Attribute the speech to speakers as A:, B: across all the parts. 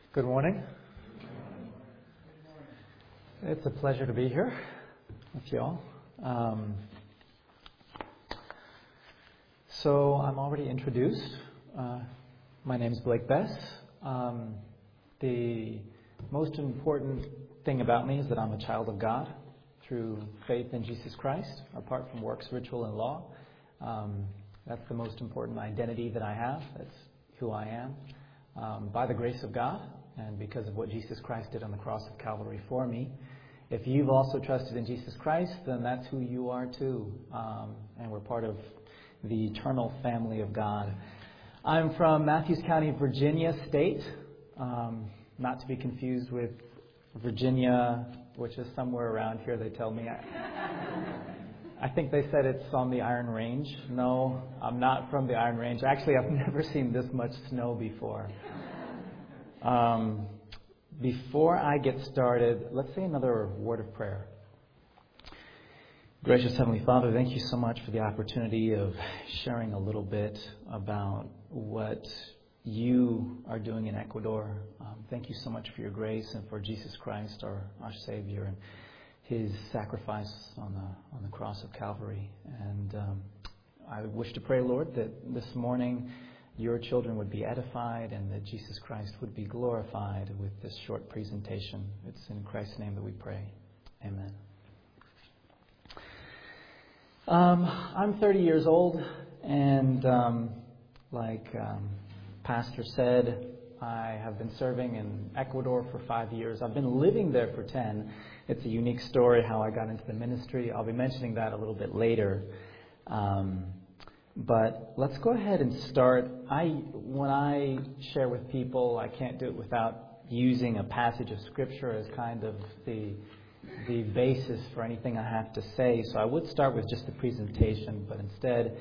A: Good morning. It's a pleasure to be here with you all. So I'm already introduced. My name is Blake Bess. The most important thing about me is that I'm a child of God through faith in Jesus Christ, apart from works, ritual, and law. That's the most important identity that I have. That's who I am. By the grace of God, and because of what Jesus Christ did on the cross of Calvary for me. If you've also trusted in Jesus Christ, then that's who you are too. And we're part of the eternal family of God. I'm from Matthews County, Virginia State. Not to be confused with Virginia, which is somewhere around here, they tell me. I think they said it's on the Iron Range. No, I'm not from the Iron Range. Actually, I've never seen this much snow before. Before I get started, let's say another word of prayer. Gracious Heavenly Father, thank you so much for the opportunity of sharing a little bit about what you are doing in Ecuador. Thank you so much for your grace and for Jesus Christ, our Savior, and His sacrifice on the cross of Calvary. And I wish to pray, Lord, that this morning your children would be edified and that Jesus Christ would be glorified with this short presentation. It's in Christ's name that we pray. Amen. I'm 30 years old, and like Pastor said, I have been serving in Ecuador for 5 years. I've been living there for 10. It's a unique story how I got into the ministry. I'll be mentioning that a little bit later. But let's go ahead and start. When I share with people, I can't do it without using a passage of Scripture as kind of the basis for anything I have to say. So I would start with just the presentation, but instead,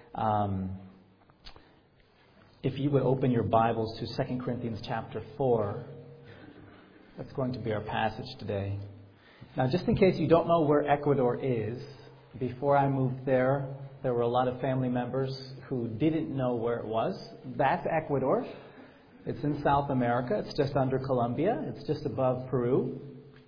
A: if you would open your Bibles to 2 Corinthians chapter 4, that's going to be our passage today. Now, just in case you don't know where Ecuador is, before I moved there were a lot of family members who didn't know where it was. That's Ecuador. It's in South America. It's just under Colombia. It's just above Peru.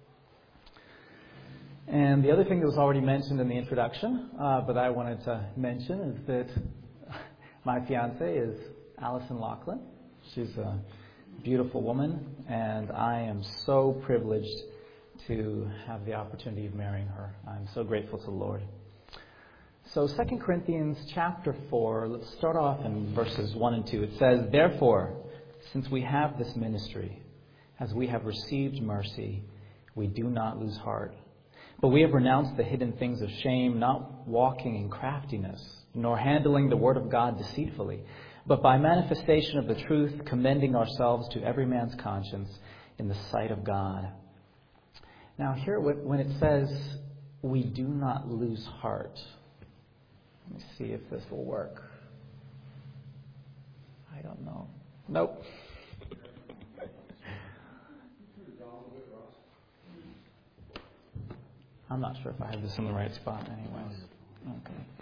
A: And the other thing that was already mentioned in the introduction, but I wanted to mention, is that my fiance is Allison Laughlin. She's a beautiful woman, and I am so privileged to have the opportunity of marrying her. I'm so grateful to the Lord. So 2 Corinthians chapter 4, let's start off in verses 1 and 2. It says, "Therefore, since we have this ministry, as we have received mercy, we do not lose heart. But we have renounced the hidden things of shame, not walking in craftiness, nor handling the word of God deceitfully, but by manifestation of the truth, commending ourselves to every man's conscience in the sight of God." Now here, when it says, we do not lose heart, let me see if this will work. I don't know. Nope. I'm not sure if I have this in the right spot anyways.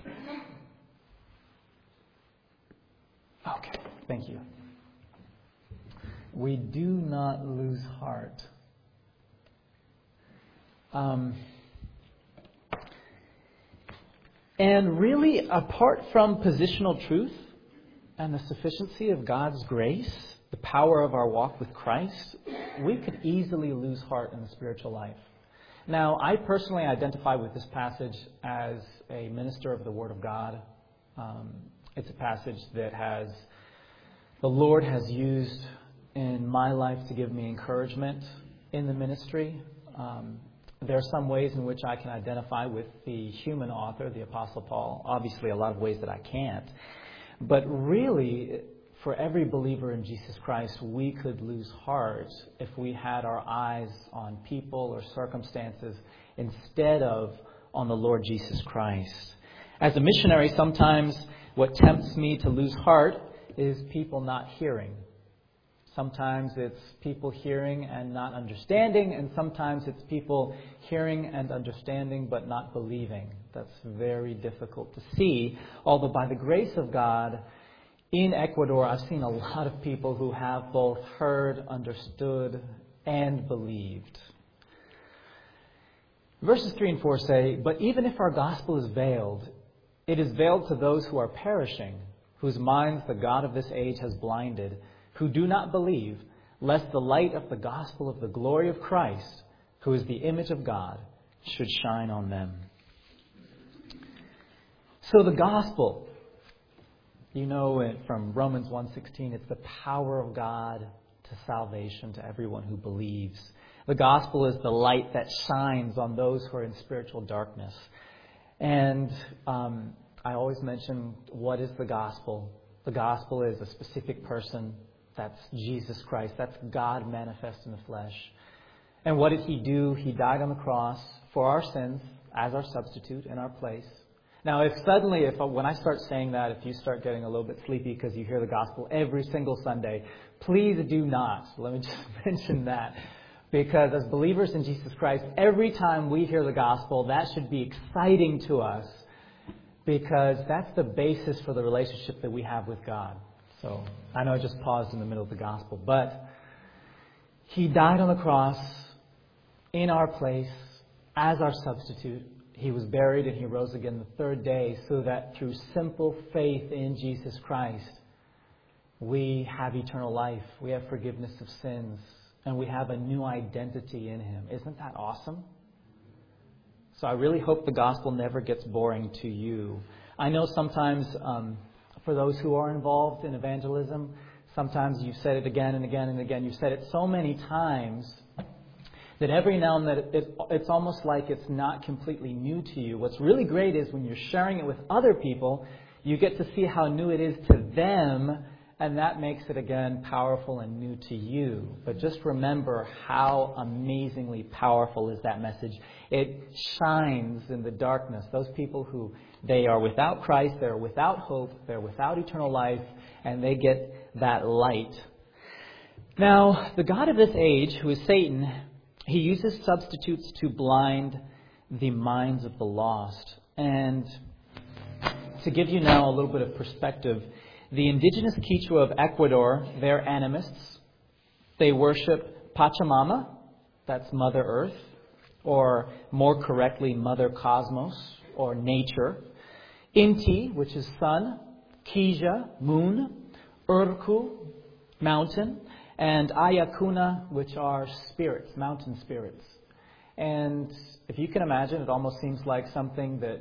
A: Okay, thank you. We do not lose heart. And really, apart from positional truth and the sufficiency of God's grace, the power of our walk with Christ, we could easily lose heart in the spiritual life. Now, I personally identify with this passage as a minister of the Word of God. It's a passage that the Lord has used in my life to give me encouragement in the ministry. There are some ways in which I can identify with the human author, the Apostle Paul. Obviously, a lot of ways that I can't. But really, for every believer in Jesus Christ, we could lose heart if we had our eyes on people or circumstances instead of on the Lord Jesus Christ. As a missionary, sometimes what tempts me to lose heart is people not hearing. Sometimes it's people hearing and not understanding, and sometimes it's people hearing and understanding but not believing. That's very difficult to see, although by the grace of God, In Ecuador, I've seen a lot of people who have both heard, understood, and believed. Verses 3 and 4 say, "But even if our gospel is veiled, it is veiled to those who are perishing, whose minds the God of this age has blinded, who do not believe, lest the light of the gospel of the glory of Christ, who is the image of God, should shine on them." So the gospel, you know it from Romans 1:16, it's the power of God to salvation to everyone who believes. The gospel is the light that shines on those who are in spiritual darkness. And I always mention, what is the gospel? The gospel is a specific person. That's Jesus Christ. That's God manifest in the flesh. And what did He do? He died on the cross for our sins as our substitute in our place. Now, when I start saying that, if you start getting a little bit sleepy because you hear the gospel every single Sunday, please do not. Let me just mention that. Because as believers in Jesus Christ, every time we hear the gospel, that should be exciting to us, because that's the basis for the relationship that we have with God. So I know I just paused in the middle of the gospel, but He died on the cross in our place as our substitute. He was buried and He rose again the third day, so that through simple faith in Jesus Christ, we have eternal life. We have forgiveness of sins. And we have a new identity in Him. Isn't that awesome? So I really hope the gospel never gets boring to you. I know sometimes for those who are involved in evangelism, sometimes you've said it again and again and again. You've said it so many times that every now and then it's almost like it's not completely new to you. What's really great is when you're sharing it with other people, you get to see how new it is to them. And that makes it, again, powerful and new to you. But just remember how amazingly powerful is that message. It shines in the darkness. Those people who, they are without Christ, they're without hope, they're without eternal life, and they get that light. Now, the god of this age, who is Satan, he uses substitutes to blind the minds of the lost. And to give you now a little bit of perspective, the indigenous Quechua of Ecuador, they're animists. They worship Pachamama, that's Mother Earth, or more correctly, Mother Cosmos, or nature. Inti, which is sun. Kija, moon. Urku, mountain. And Ayakuna, which are spirits, mountain spirits. And if you can imagine, it almost seems like something that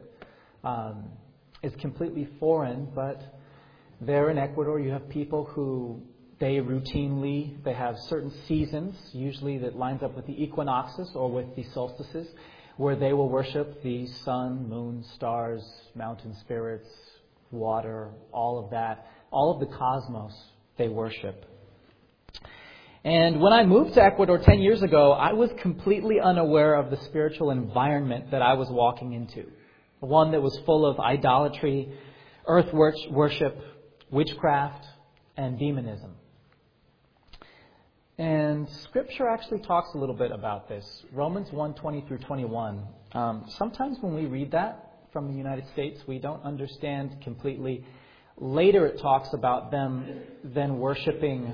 A: is completely foreign, but there in Ecuador, you have people who they have certain seasons, usually that lines up with the equinoxes or with the solstices, where they will worship the sun, moon, stars, mountain spirits, water, all of that. All of the cosmos they worship. And when I moved to Ecuador 10 years ago, I was completely unaware of the spiritual environment that I was walking into. One that was full of idolatry, earth worship, witchcraft, and demonism. And Scripture actually talks a little bit about this. Romans 1:20 through 21. Sometimes when we read that from the United States, we don't understand completely. Later it talks about them then worshiping,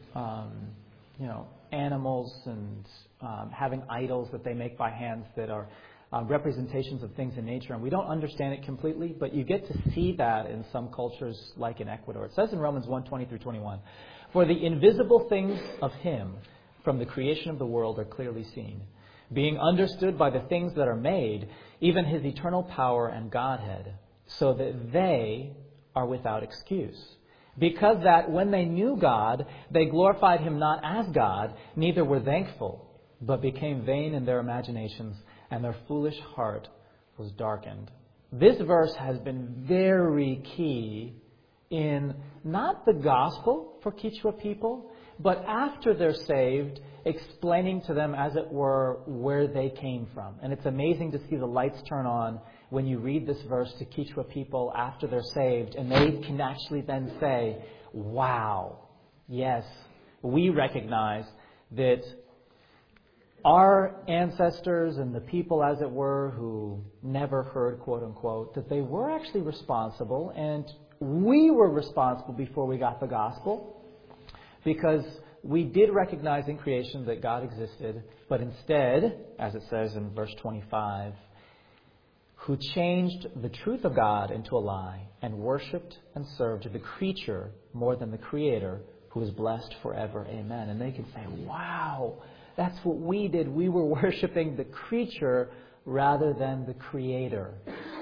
A: animals and having idols that they make by hands that are representations of things in nature, and we don't understand it completely, but you get to see that in some cultures like in Ecuador. It says in Romans 1:20 through 21, "For the invisible things of Him from the creation of the world are clearly seen, being understood by the things that are made, even His eternal power and Godhead, so that they are without excuse. Because that when they knew God, they glorified Him not as God, neither were thankful, but became vain in their imaginations, and their foolish heart was darkened." This verse has been very key in not the gospel for Quechua people, but after they're saved, explaining to them, as it were, where they came from. And it's amazing to see the lights turn on when you read this verse to Quechua people after they're saved, and they can actually then say, wow, yes, we recognize that our ancestors and the people, as it were, who never heard, quote unquote, that they were actually responsible, and we were responsible before we got the gospel, because we did recognize in creation that God existed, but instead, as it says in verse 25, who changed the truth of God into a lie and worshipped and served the creature more than the Creator, who is blessed forever. Amen. And they can say, wow, that's what we did. We were worshiping the creature rather than the Creator.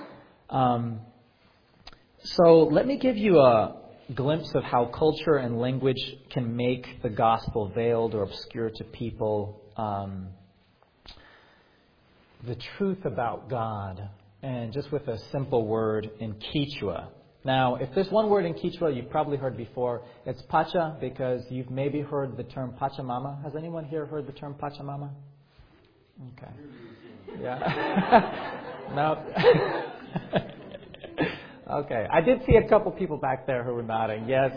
A: So let me give you a glimpse of how culture and language can make the gospel veiled or obscure to people. The truth about God, and just with a simple word in Quechua. Now, if there's one word in Quechua you've probably heard before, it's Pacha, because you've maybe heard the term Pachamama. Has anyone here heard the term Pachamama? Okay. Yeah. No. Okay. I did see a couple people back there who were nodding. Yes.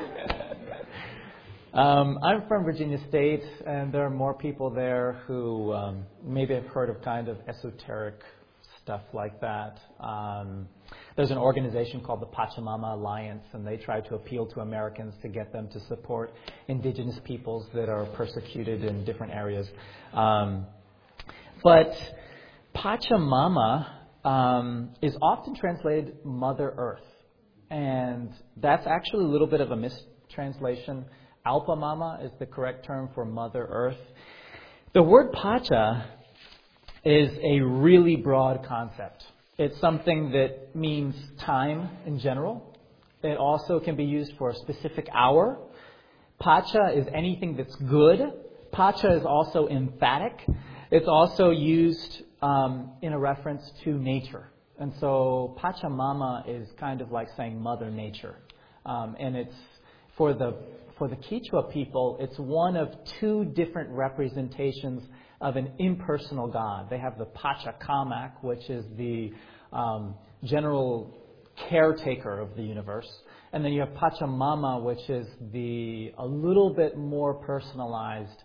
A: I'm from Virginia State, and there are more people there who maybe have heard of kind of esoteric stuff like that. There's an organization called the Pachamama Alliance, and they try to appeal to Americans to get them to support indigenous peoples that are persecuted in different areas. But Pachamama is often translated Mother Earth, and that's actually a little bit of a mistranslation. Alpamama is the correct term for Mother Earth. The word Pacha is a really broad concept. It's something that means time in general. It also can be used for a specific hour. Pacha is anything that's good. Pacha is also emphatic. It's also used in a reference to nature. And so Pachamama is kind of like saying Mother Nature. And it's for the Quechua people, it's one of two different representations of an impersonal God. They have the Pachacamac, which is the general caretaker of the universe. And then you have Pachamama, which is a little bit more personalized,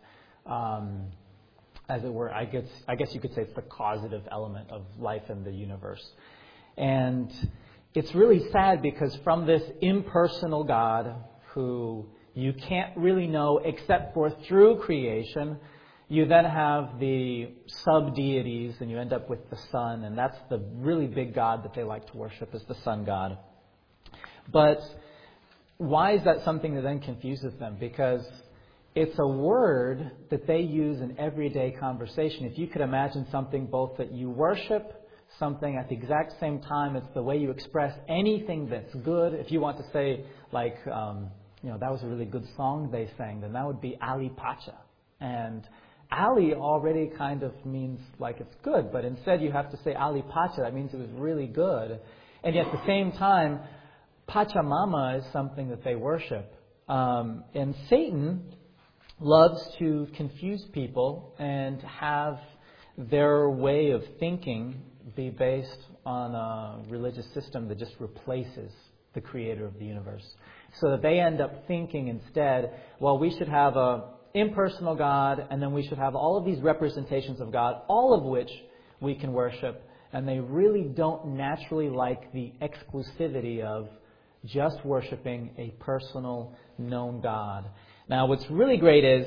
A: as it were. I guess you could say it's the causative element of life in the universe. And it's really sad because from this impersonal God, who you can't really know except for through creation, you then have the sub-deities, and you end up with the sun, and that's the really big God that they like to worship, is the sun god. But why is that something that then confuses them? Because it's a word that they use in everyday conversation. If you could imagine something both that you worship, something at the exact same time, it's the way you express anything that's good. If you want to say, like, that was a really good song they sang, then that would be Ali Pacha. And Ali already kind of means like it's good, but instead you have to say Ali Pacha. That means it was really good. And yet at the same time, Pachamama is something that they worship. And Satan loves to confuse people and have their way of thinking be based on a religious system that just replaces the creator of the universe. So that they end up thinking instead, well, we should have a impersonal God, and then we should have all of these representations of God, all of which we can worship. And they really don't naturally like the exclusivity of just worshiping a personal, known God. Now, what's really great is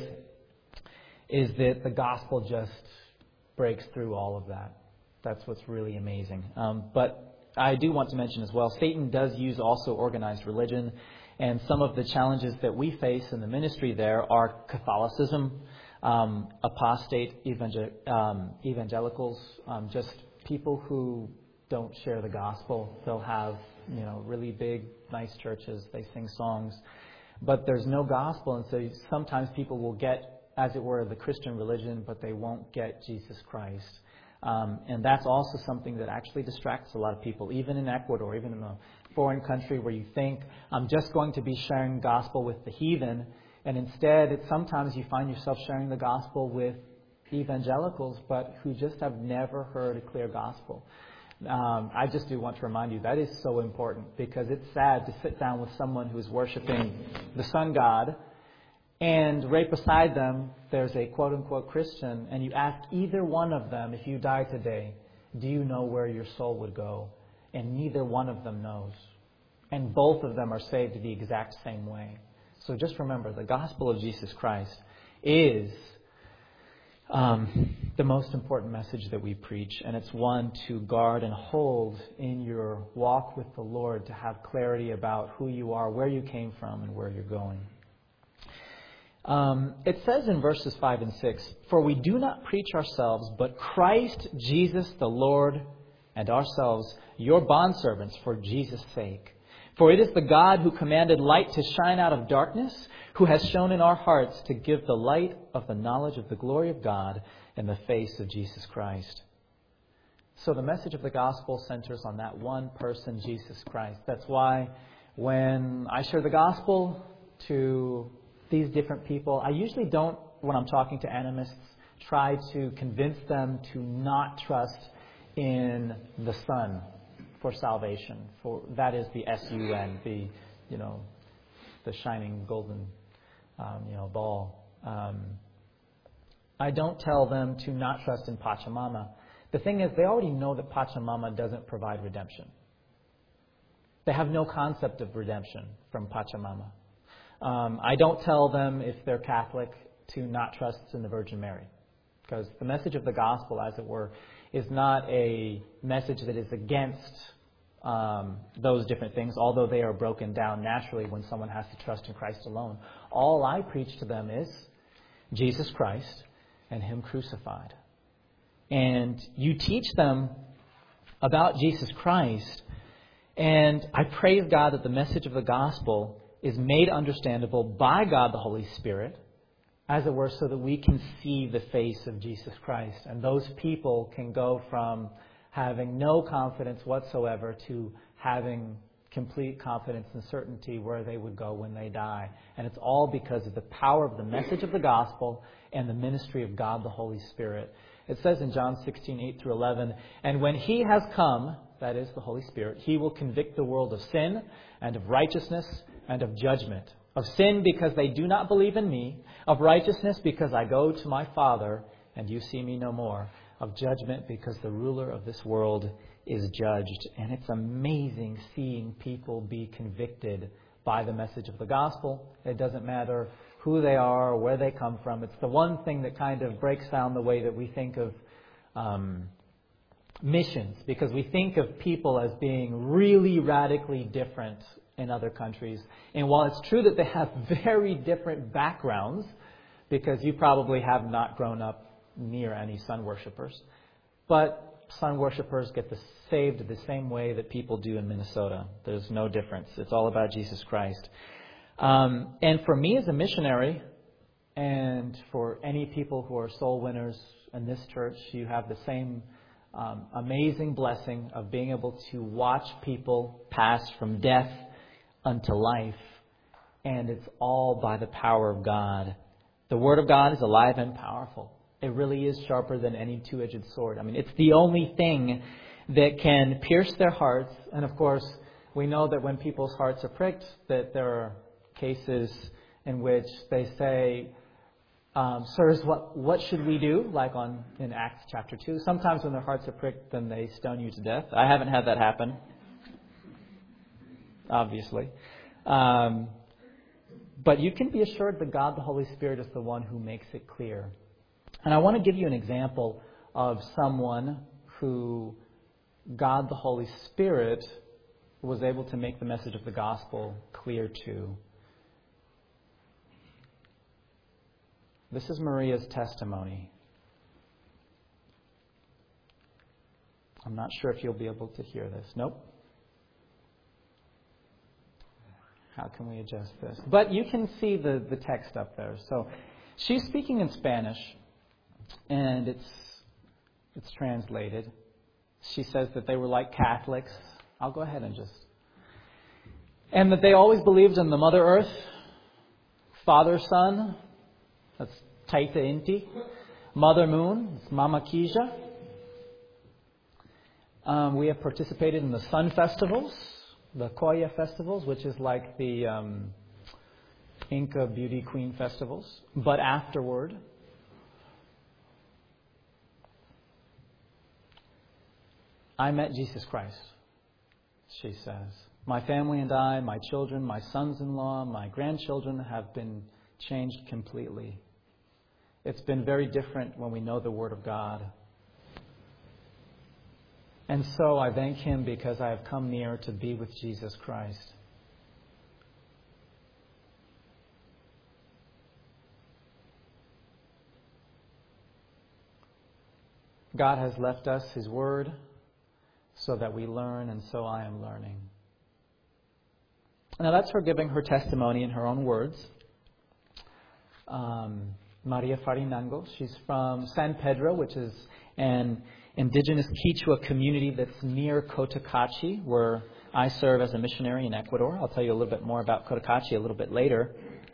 A: that the gospel just breaks through all of that. That's what's really amazing. But I do want to mention as well, Satan does use also organized religion. And some of the challenges that we face in the ministry there are Catholicism, apostate evangelicals, just people who don't share the gospel. They'll have, really big, nice churches. They sing songs, but there's no gospel. And so sometimes people will get, as it were, the Christian religion, but they won't get Jesus Christ. And that's also something that actually distracts a lot of people, even in Ecuador, even in a foreign country where you think, I'm just going to be sharing gospel with the heathen, and instead sometimes you find yourself sharing the gospel with evangelicals, but who just have never heard a clear gospel. I just do want to remind you that is so important, because it's sad to sit down with someone who's worshiping the sun god, and right beside them there's a quote-unquote Christian, and you ask either one of them, if you die today, do you know where your soul would go? And neither one of them knows. And both of them are saved the exact same way. So just remember, the gospel of Jesus Christ is the most important message that we preach. And it's one to guard and hold in your walk with the Lord, to have clarity about who you are, where you came from, and where you're going. It says in verses 5 and 6, "For we do not preach ourselves, but Christ Jesus the Lord, and ourselves your bondservants for Jesus' sake. For it is the God who commanded light to shine out of darkness, who has shown in our hearts to give the light of the knowledge of the glory of God in the face of Jesus Christ." So the message of the gospel centers on that one person, Jesus Christ. That's why when I share the gospel to these different people, I usually don't, when I'm talking to animists, try to convince them to not trust in the Son for salvation. For that is the S-U-N, the shining golden, ball. I don't tell them to not trust in Pachamama. The thing is, they already know that Pachamama doesn't provide redemption. They have no concept of redemption from Pachamama. I don't tell them, if they're Catholic, to not trust in the Virgin Mary. Because the message of the gospel, as it were, is not a message that is against those different things, although they are broken down naturally when someone has to trust in Christ alone. All I preach to them is Jesus Christ and Him crucified. And you teach them about Jesus Christ, and I praise God that the message of the gospel is made understandable by God the Holy Spirit, as it were, so that we can see the face of Jesus Christ. And those people can go from having no confidence whatsoever to having complete confidence and certainty where they would go when they die. And it's all because of the power of the message of the gospel and the ministry of God the Holy Spirit. It says in John 16:8-11, "And when He has come," that is the Holy Spirit, "He will convict the world of sin and of righteousness and of judgment. Of sin, because they do not believe in me. Of righteousness, because I go to my Father, and you see me no more. Of judgment, because the ruler of this world is judged." And it's amazing seeing people be convicted by the message of the gospel. It doesn't matter who they are or where they come from. It's the one thing that kind of breaks down the way that we think of missions, because we think of people as being really radically different in other countries. And while it's true that they have very different backgrounds, because you probably have not grown up near any sun worshippers, but sun worshippers get saved the same way that people do in Minnesota. There's no difference. It's all about Jesus Christ. And for me as a missionary, and for any people who are soul winners in this church, you have the same amazing blessing of being able to watch people pass from death unto life. And it's all by the power of God. The Word of God is alive and powerful. It really is sharper than any two-edged sword. I mean, it's the only thing that can pierce their hearts. And of course, we know that when people's hearts are pricked, that there are cases in which they say, "Sirs, what should we do?" Like in Acts chapter 2. Sometimes when their hearts are pricked, then they stone you to death. I haven't had that happen, obviously. But you can be assured that God the Holy Spirit is the one who makes it clear. And I want to give you an example of someone who God the Holy Spirit was able to make the message of the gospel clear to. This is Maria's testimony. I'm not sure if you'll be able to hear this. Nope. How can we adjust this? But you can see the text up there. So she's speaking in Spanish, and it's translated. She says that they were like Catholics. I'll go ahead and and that they always believed in the Mother Earth, Father Sun, that's Taita Inti, Mother Moon, it's Mama Kija. We have participated in the sun festivals, the Koya festivals, which is like the Inca beauty queen festivals. But afterward, I met Jesus Christ, she says. My family and I, my children, my sons-in-law, my grandchildren have been changed completely. It's been very different when we know the Word of God. And so I thank Him because I have come near to be with Jesus Christ. God has left us His Word so that we learn, and so I am learning. Now that's her giving her testimony in her own words. Maria Farinango. She's from San Pedro, which is an indigenous Quechua community that's near Cotacachi, where I serve as a missionary in Ecuador. I'll tell you a little bit more about Cotacachi a little bit later.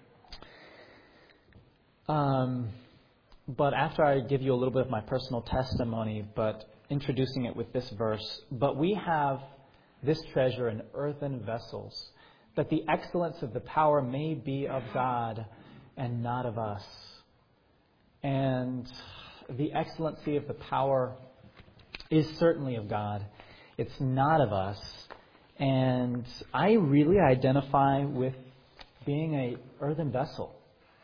A: But after I give you a little bit of my personal testimony, but introducing it with this verse, but we have this treasure in earthen vessels, that the excellence of the power may be of God and not of us. And the excellency of the power is certainly of God. It's not of us. And I really identify with being an earthen vessel.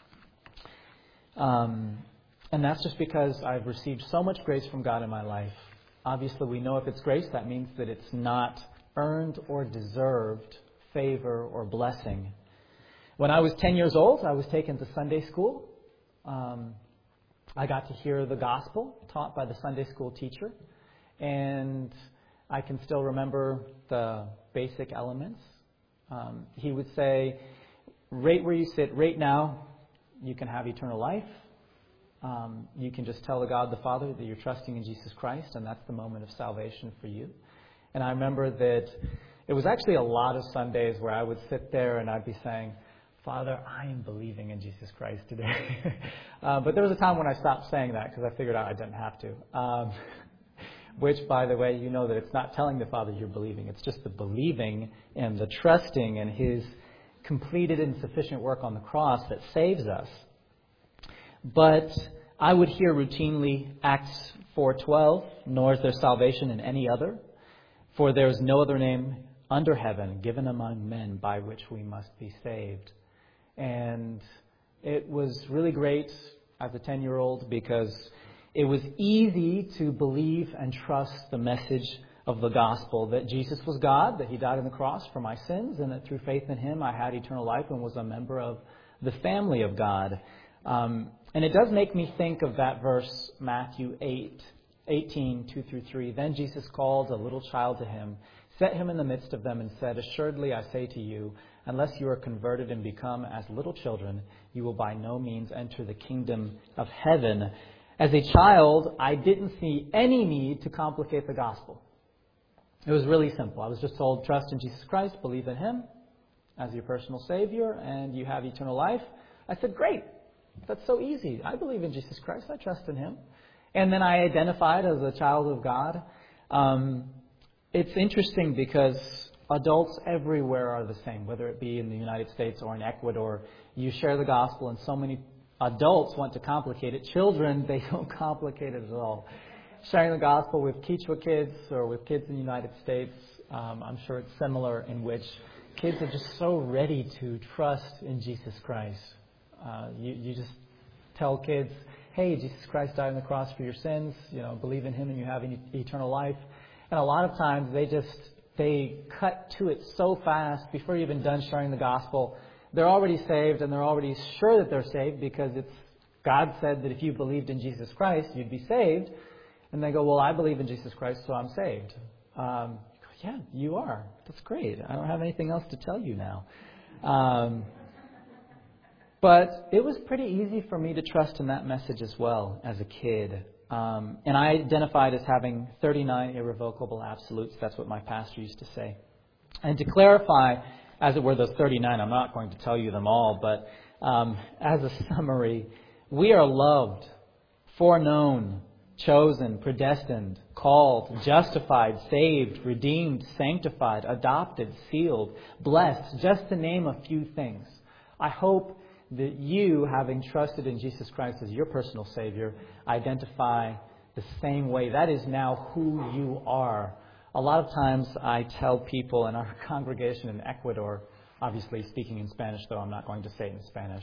A: And that's just because I've received so much grace from God in my life. Obviously, we know if it's grace, that means that it's not earned or deserved favor or blessing. When I was 10 years old, I was taken to Sunday school. I got to hear the gospel taught by the Sunday school teacher. And I can still remember the basic elements. He would say, right where you sit right now, you can have eternal life. You can just tell God the Father that you're trusting in Jesus Christ, and that's the moment of salvation for you. And I remember that it was actually a lot of Sundays where I would sit there and I'd be saying, Father, I am believing in Jesus Christ today. But there was a time when I stopped saying that because I figured out I didn't have to. Which, by the way, you know that it's not telling the Father you're believing. It's just the believing and the trusting in His completed and sufficient work on the cross that saves us. But I would hear routinely Acts 4:12, nor is there salvation in any other, for there is no other name under heaven given among men by which we must be saved. And it was really great as a 10-year-old because it was easy to believe and trust the message of the gospel, that Jesus was God, that He died on the cross for my sins, and that through faith in Him I had eternal life and was a member of the family of God. And it does make me think of that verse, Matthew 8:18, 2-3. Then Jesus called a little child to Him, set him in the midst of them, and said, Assuredly I say to you, unless you are converted and become as little children, you will by no means enter the kingdom of heaven. As a child, I didn't see any need to complicate the gospel. It was really simple. I was just told, trust in Jesus Christ, believe in Him as your personal Savior, and you have eternal life. I said, great. That's so easy. I believe in Jesus Christ. I trust in Him. And then I identified as a child of God. It's interesting because adults everywhere are the same, whether it be in the United States or in Ecuador. You share the gospel, and so many adults want to complicate it. Children, they don't complicate it at all. Sharing the gospel with Quechua kids or with kids in the United States, I'm sure it's similar, in which kids are just so ready to trust in Jesus Christ. You just tell kids, hey, Jesus Christ died on the cross for your sins, believe in Him and you have eternal life. And a lot of times they cut to it so fast before you're even done sharing the gospel. They're already saved, and they're already sure that they're saved because God said that if you believed in Jesus Christ, you'd be saved. And they go, well, I believe in Jesus Christ, so I'm saved. Yeah, you are. That's great. I don't have anything else to tell you now. But it was pretty easy for me to trust in that message as well as a kid. And I identified as having 39 irrevocable absolutes. That's what my pastor used to say. And to clarify, as it were, those 39, I'm not going to tell you them all, but as a summary, we are loved, foreknown, chosen, predestined, called, justified, saved, redeemed, sanctified, adopted, sealed, blessed, just to name a few things. I hope that you, having trusted in Jesus Christ as your personal Savior, identify the same way. That is now who you are. A lot of times I tell people in our congregation in Ecuador, obviously speaking in Spanish, though I'm not going to say it in Spanish.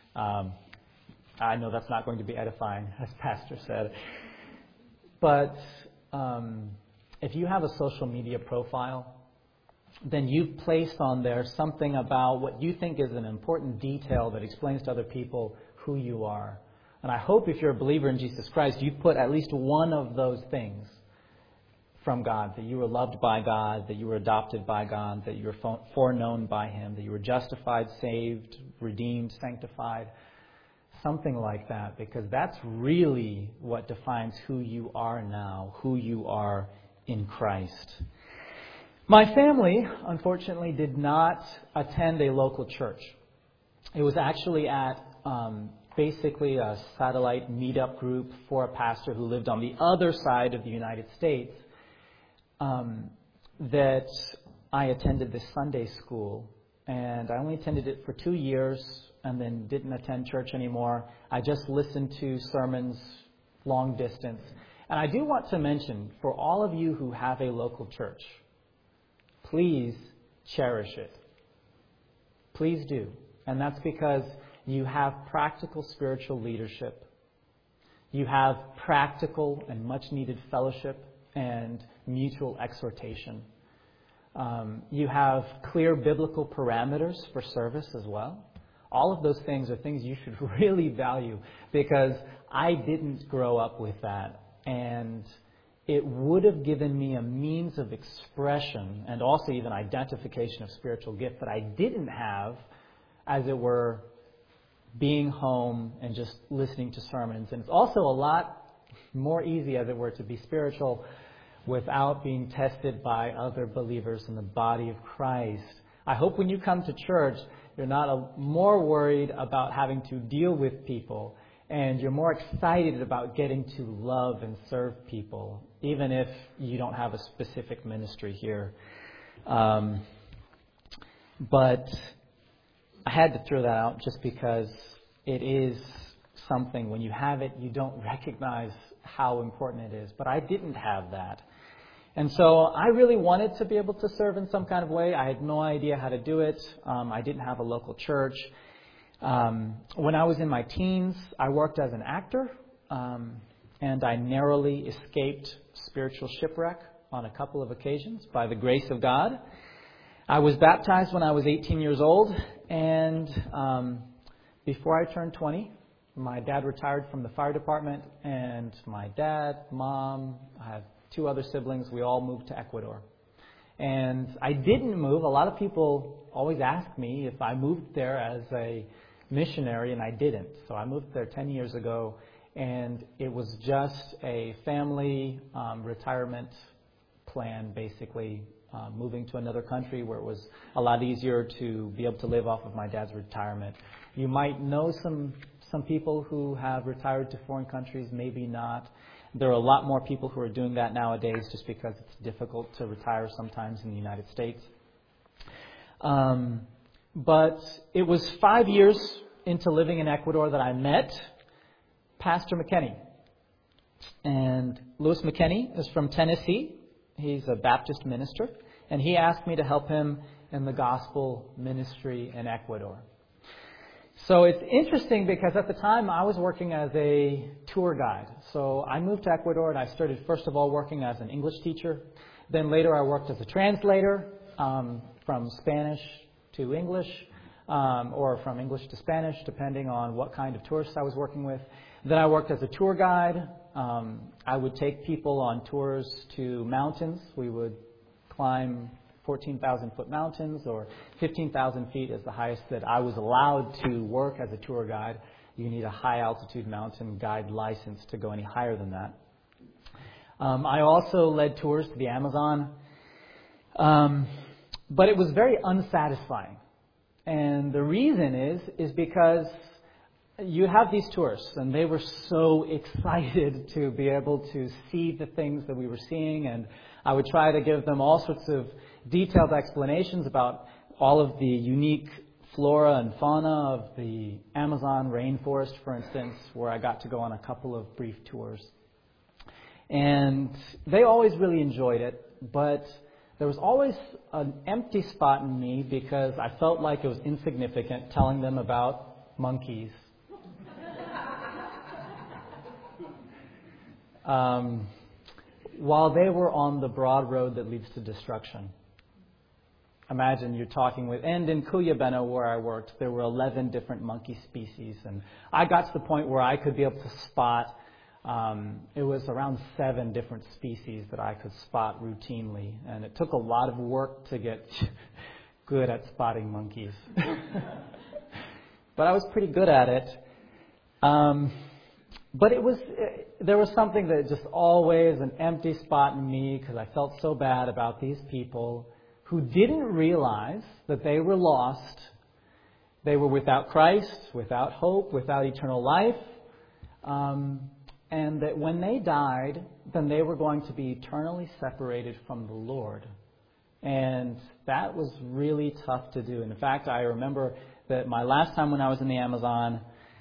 A: I know that's not going to be edifying, as Pastor said. But if you have a social media profile, then you've placed on there something about what you think is an important detail that explains to other people who you are. And I hope if you're a believer in Jesus Christ, you've put at least one of those things from God, that you were loved by God, that you were adopted by God, that you were foreknown by Him, that you were justified, saved, redeemed, sanctified, something like that, because that's really what defines who you are now, who you are in Christ. My family, unfortunately, did not attend a local church. It was actually at basically a satellite meetup group for a pastor who lived on the other side of the United States that I attended this Sunday school. And I only attended it for 2 years and then didn't attend church anymore. I just listened to sermons long distance. And I do want to mention, for all of you who have a local church, please cherish it. Please do. And that's because you have practical spiritual leadership. You have practical and much needed fellowship and mutual exhortation. You have clear biblical parameters for service as well. All of those things are things you should really value, because I didn't grow up with that. And it would have given me a means of expression and also even identification of spiritual gift that I didn't have, as it were, being home and just listening to sermons. And it's also a lot more easy, as it were, to be spiritual without being tested by other believers in the body of Christ. I hope when you come to church, you're not more worried about having to deal with people, and you're more excited about getting to love and serve people, even if you don't have a specific ministry here. But I had to throw that out just because it is something, when you have it, you don't recognize how important it is. But I didn't have that. And so I really wanted to be able to serve in some kind of way. I had no idea how to do it. I didn't have a local church. When I was in my teens, I worked as an actor, and I narrowly escaped spiritual shipwreck on a couple of occasions by the grace of God. I was baptized when I was 18 years old, and before I turned 20, my dad retired from the fire department, and my dad, mom, I have 2 other siblings, we all moved to Ecuador. And I didn't move. A lot of people always ask me if I moved there as a missionary, and I didn't. So I moved there 10 years ago, and it was just a family retirement plan, basically, moving to another country where it was a lot easier to be able to live off of my dad's retirement. You might know some people who have retired to foreign countries, maybe not. There are a lot more people who are doing that nowadays just because it's difficult to retire sometimes in the United States. But it was 5 years into living in Ecuador that I met Pastor McKinney. And Louis McKinney is from Tennessee. He's a Baptist minister. And he asked me to help him in the gospel ministry in Ecuador. So it's interesting because at the time I was working as a tour guide. So I moved to Ecuador and I started first of all working as an English teacher. Then later I worked as a translator from Spanish to English or from English to Spanish, depending on what kind of tourists I was working with. Then I worked as a tour guide. I would take people on tours to mountains. We would climb 14,000-foot mountains, or 15,000 feet is the highest that I was allowed to work as a tour guide. You need a high-altitude mountain guide license to go any higher than that. I also led tours to the Amazon, but it was very unsatisfying. And the reason is because you have these tourists, and they were so excited to be able to see the things that we were seeing, and I would try to give them all sorts of detailed explanations about all of the unique flora and fauna of the Amazon rainforest, for instance, where I got to go on a couple of brief tours. And they always really enjoyed it, but there was always an empty spot in me because I felt like it was insignificant telling them about monkeys. While they were on the broad road that leads to destruction. Imagine you're talking with, and in Cuyabeno where I worked, there were 11 different monkey species, and I got to the point where I could be able to spot, it was around 7 different species that I could spot routinely, and it took a lot of work to get good at spotting monkeys. But I was pretty good at it. But there was something that just always an empty spot in me because I felt so bad about these people who didn't realize that they were lost. They were without Christ, without hope, without eternal life. And that when they died, then they were going to be eternally separated from the Lord. And that was really tough to do. And in fact, I remember that my last time when I was in the Amazon,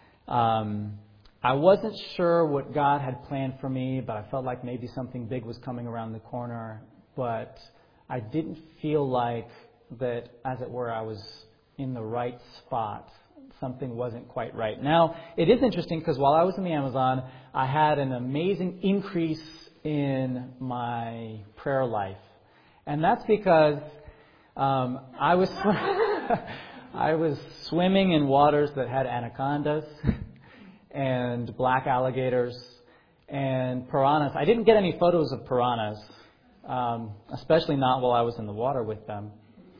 A: I wasn't sure what God had planned for me, but I felt like maybe something big was coming around the corner. But I didn't feel like that, as it were, I was in the right spot. Something wasn't quite right. Now, it is interesting because while I was in the Amazon, I had an amazing increase in my prayer life. And that's because I was swimming in waters that had anacondas and black alligators and piranhas. I didn't get any photos of piranhas, especially not while I was in the water with them.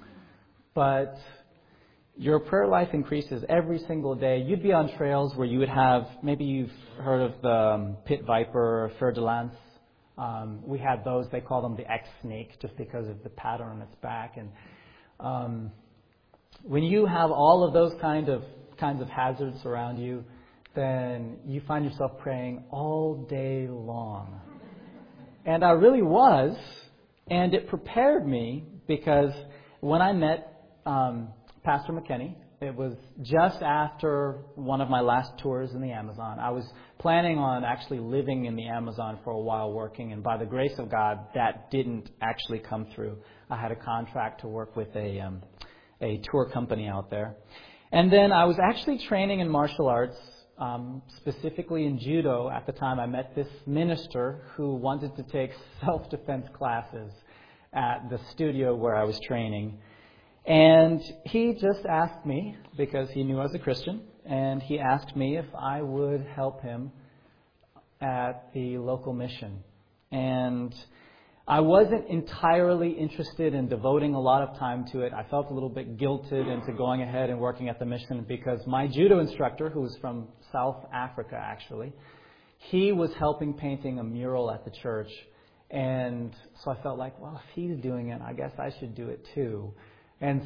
A: But your prayer life increases every single day. You'd be on trails where you would have, maybe you've heard of the pit viper or fer de lance. We had those. They call them the X-snake just because of the pattern on its back. And when you have all of those kinds of hazards around you, then you find yourself praying all day long. And I really was, and it prepared me because when I met Pastor McKinney, it was just after one of my last tours in the Amazon. I was planning on actually living in the Amazon for a while working, and by the grace of God, that didn't actually come through. I had a contract to work with a tour company out there. And then I was actually training in martial arts, specifically in judo. At the time, I met this minister who wanted to take self-defense classes at the studio where I was training. And he just asked me, because he knew I was a Christian, and he asked me if I would help him at the local mission. And I wasn't entirely interested in devoting a lot of time to it. I felt a little bit guilted into going ahead and working at the mission because my judo instructor, who was from South Africa actually, he was helping painting a mural at the church. And so I felt like, well, if he's doing it, I guess I should do it too. And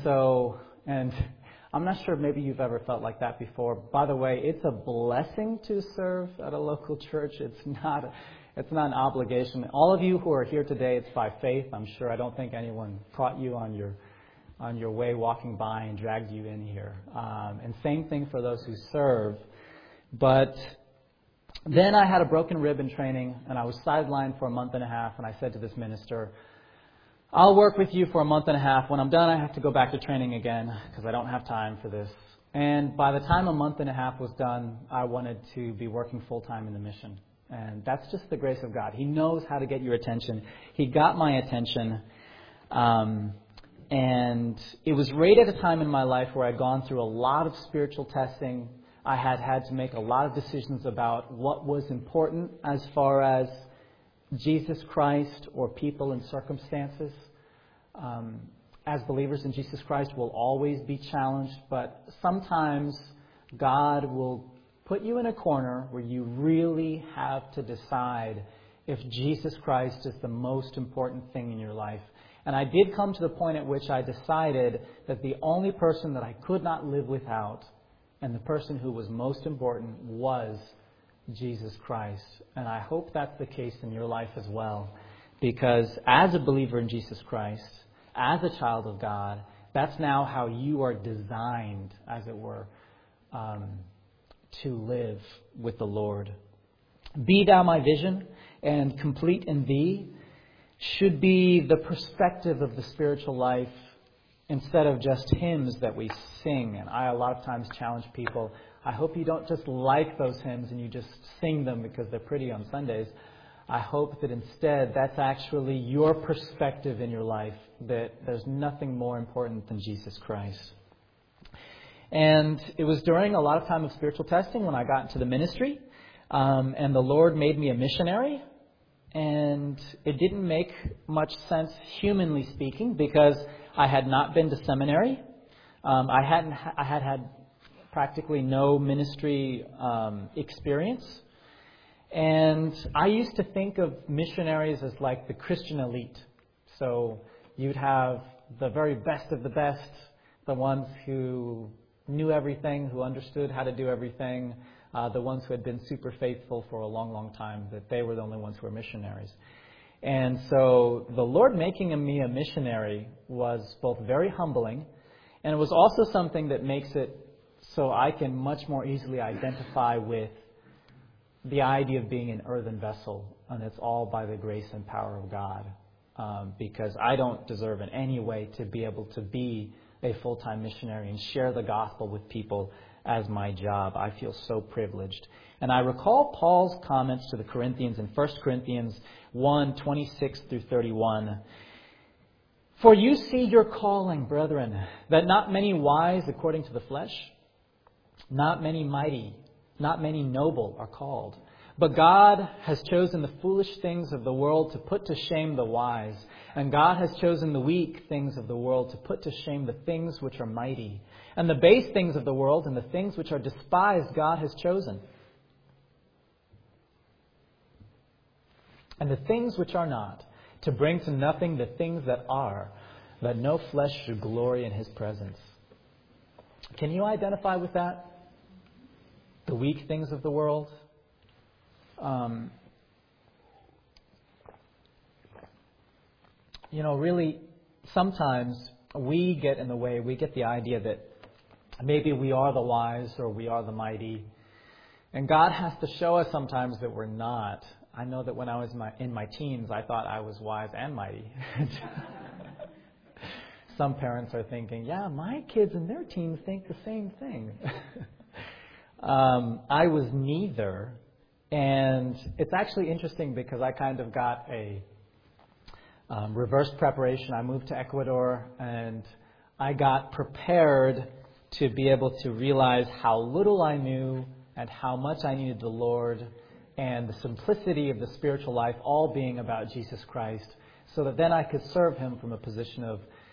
A: I'm not sure maybe you've ever felt like that before. By the way, it's a blessing to serve at a local church. It's not an obligation. All of you who are here today, it's by faith. I'm sure. I don't think anyone caught you on your way walking by and dragged you in here. And same thing for those who serve. But then I had a broken rib in training, and I was sidelined for a month and a half, and I said to this minister, I'll work with you for a month and a half. When I'm done, I have to go back to training again because I don't have time for this. And by the time a month and a half was done, I wanted to be working full-time in the mission. And that's just the grace of God. He knows how to get your attention. He got my attention. And it was right at a time in my life where I'd gone through a lot of spiritual testing. I had to make a lot of decisions about what was important as far as Jesus Christ or people and circumstances. As believers in Jesus Christ, we'll always be challenged, but sometimes God will put you in a corner where you really have to decide if Jesus Christ is the most important thing in your life. And I did come to the point at which I decided that the only person that I could not live without and the person who was most important was Jesus Christ. And I hope that's the case in your life as well. Because as a believer in Jesus Christ, as a child of God, that's now how you are designed, as it were, to live with the Lord. Be thou my vision. and complete in Thee should be the perspective of the spiritual life instead of just hymns that we sing. And I a lot of times challenge people, I hope you don't just like those hymns and you just sing them because they're pretty on Sundays. I hope that instead that's actually your perspective in your life, that there's nothing more important than Jesus Christ. And it was during a lot of time of spiritual testing when I got into the ministry, and the Lord made me a missionary. And it didn't make much sense, humanly speaking, because I had not been to seminary. I had practically no ministry experience. And I used to think of missionaries as like the Christian elite. So you'd have the very best of the best, the ones who knew everything, who understood how to do everything, the ones who had been super faithful for a long, long time, that they were the only ones who were missionaries. And so the Lord making me a missionary was both very humbling, and it was also something that makes it so I can much more easily identify with the idea of being an earthen vessel, and it's all by the grace and power of God, because I don't deserve in any way to be able to be a full-time missionary and share the gospel with people as my job. I feel so privileged. And I recall Paul's comments to the Corinthians in 1 Corinthians 1, 26 through 31. For you see your calling, brethren, that not many wise according to the flesh, not many mighty, not many noble are called. But God has chosen the foolish things of the world to put to shame the wise. And God has chosen the weak things of the world to put to shame the things which are mighty. And the base things of the world and the things which are despised God has chosen. And the things which are not, to bring to nothing the things that are, that no flesh should glory in His presence. Can you identify with that? The weak things of the world? Really, sometimes we get in the way. We get the idea that maybe we are the wise or we are the mighty. And God has to show us sometimes that we're not. I know that when I was in my teens, I thought I was wise and mighty. Some parents are thinking, yeah, my kids in their teens think the same thing. I was neither. And it's actually interesting because I kind of got a reverse preparation. I moved to Ecuador and I got prepared to be able to realize how little I knew and how much I needed the Lord and the simplicity of the spiritual life all being about Jesus Christ, so that then I could serve Him from a position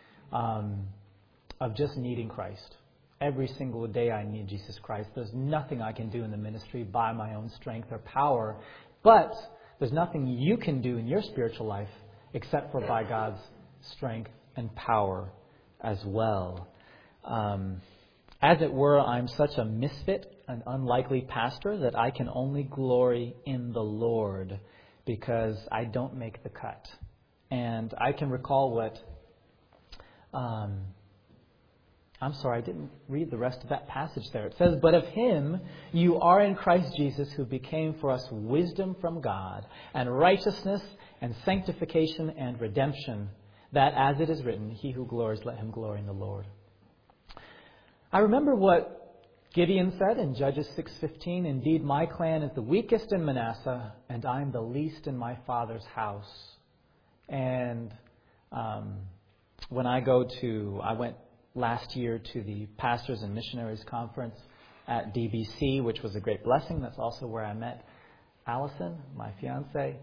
A: of just needing Christ. Every single day I need Jesus Christ. There's nothing I can do in the ministry by my own strength or power, but there's nothing you can do in your spiritual life except for by God's strength and power as well. As it were, I'm such a misfit, an unlikely pastor, that I can only glory in the Lord because I don't make the cut. And I can recall what... I'm sorry, I didn't read the rest of that passage there. It says, but of Him you are in Christ Jesus, who became for us wisdom from God, and righteousness, and sanctification, and redemption, that as it is written, he who glories, let him glory in the Lord. I remember what Gideon said in Judges 6:15, indeed my clan is the weakest in Manasseh, and I'm the least in my father's house. And when I went last year to the Pastors and Missionaries Conference at DBC, which was a great blessing. That's also where I met Allison, my fiance.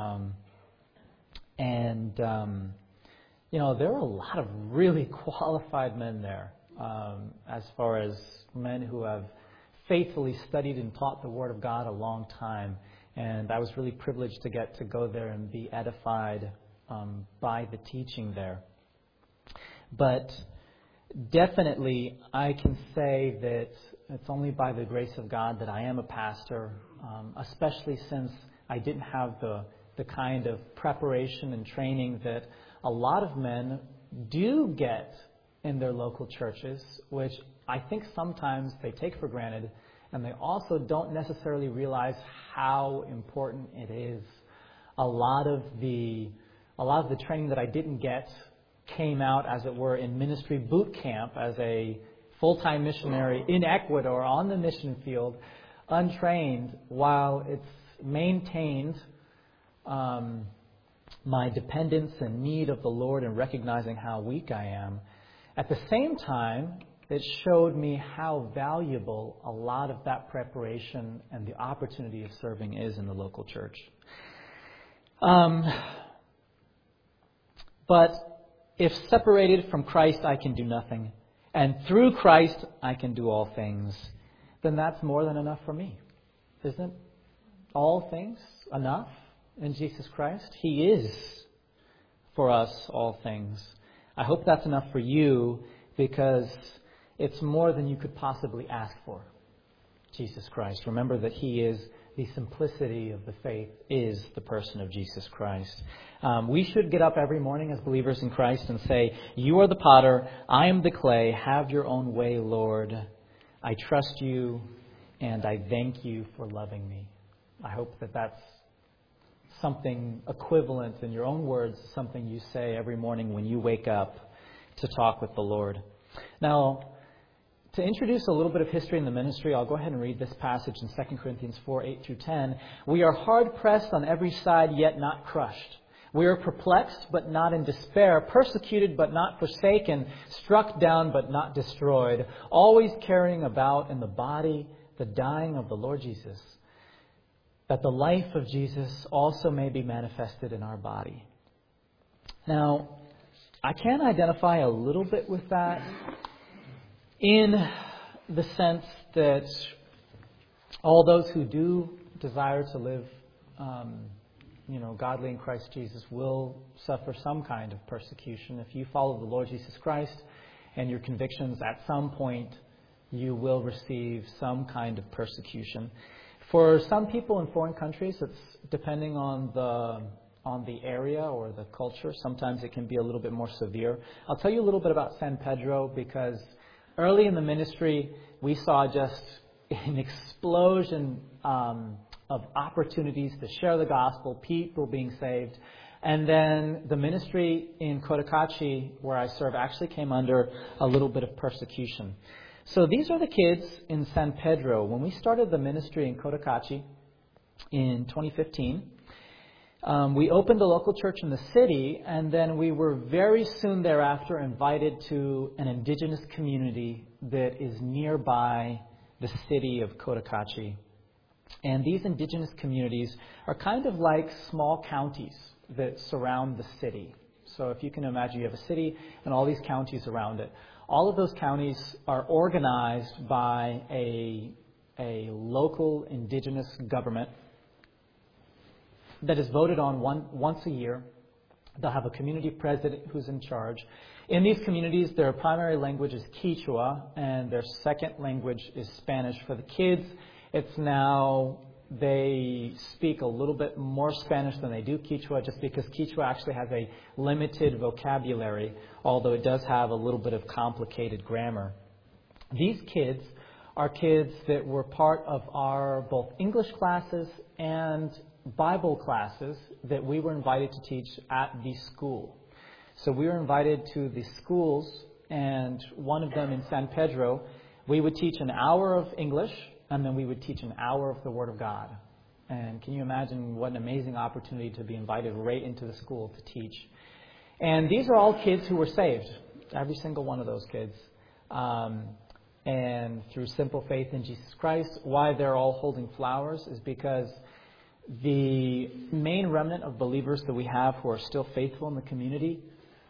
A: There were a lot of really qualified men there, as far as men who have faithfully studied and taught the Word of God a long time. And I was really privileged to get to go there and be edified by the teaching there. But definitely, I can say that it's only by the grace of God that I am a pastor, especially since I didn't have the kind of preparation and training that a lot of men do get in their local churches, which I think sometimes they take for granted, and they also don't necessarily realize how important it is. a lot of the training that I didn't get came out, as it were, in ministry boot camp as a full-time missionary in Ecuador on the mission field, untrained, while it's maintained my dependence and need of the Lord and recognizing how weak I am. At the same time, it showed me how valuable a lot of that preparation and the opportunity of serving is in the local church. But if separated from Christ I can do nothing, and through Christ I can do all things, then that's more than enough for me. Isn't all things enough in Jesus Christ? He is for us all things. I hope that's enough for you, because it's more than you could possibly ask for. Jesus Christ. Remember that He is the simplicity of the faith, is the person of Jesus Christ. We should get up every morning as believers in Christ and say, "You are the potter, I am the clay, have your own way, Lord. I trust you, and I thank you for loving me." I hope that that's something equivalent in your own words, something you say every morning when you wake up to talk with the Lord. Now, to introduce a little bit of history in the ministry, I'll go ahead and read this passage in 2 Corinthians 4, 8 through 10. "We are hard-pressed on every side, yet not crushed. We are perplexed, but not in despair, persecuted, but not forsaken, struck down, but not destroyed, always carrying about in the body the dying of the Lord Jesus, that the life of Jesus also may be manifested in our body." Now, I can identify a little bit with that, in the sense that all those who do desire to live, godly in Christ Jesus will suffer some kind of persecution. If you follow the Lord Jesus Christ and your convictions, at some point you will receive some kind of persecution. For some people in foreign countries, it's depending on the area or the culture. Sometimes it can be a little bit more severe. I'll tell you a little bit about San Pedro, because early in the ministry, we saw just an explosion of opportunities to share the gospel, people being saved. And then the ministry in Cotacachi, where I serve, actually came under a little bit of persecution. So these are the kids in San Pedro. When we started the ministry in Cotacachi in 2015, we opened a local church in the city, and then we were very soon thereafter invited to an indigenous community that is nearby the city of Cotacachi. And these indigenous communities are kind of like small counties that surround the city. So if you can imagine, you have a city and all these counties around it. All of those counties are organized by a local indigenous government that is voted on once a year. They'll have a community president who's in charge. In these communities, their primary language is Quechua, and their second language is Spanish. For the kids, they speak a little bit more Spanish than they do Quechua, just because Quechua actually has a limited vocabulary, although it does have a little bit of complicated grammar. These kids are kids that were part of our both English classes and Bible classes that we were invited to teach at the school. So we were invited to the schools, and one of them in San Pedro, we would teach an hour of English, and then we would teach an hour of the Word of God. And can you imagine what an amazing opportunity to be invited right into the school to teach? And these are all kids who were saved, every single one of those kids. And through simple faith in Jesus Christ. Why they're all holding flowers is because the main remnant of believers that we have who are still faithful in the community,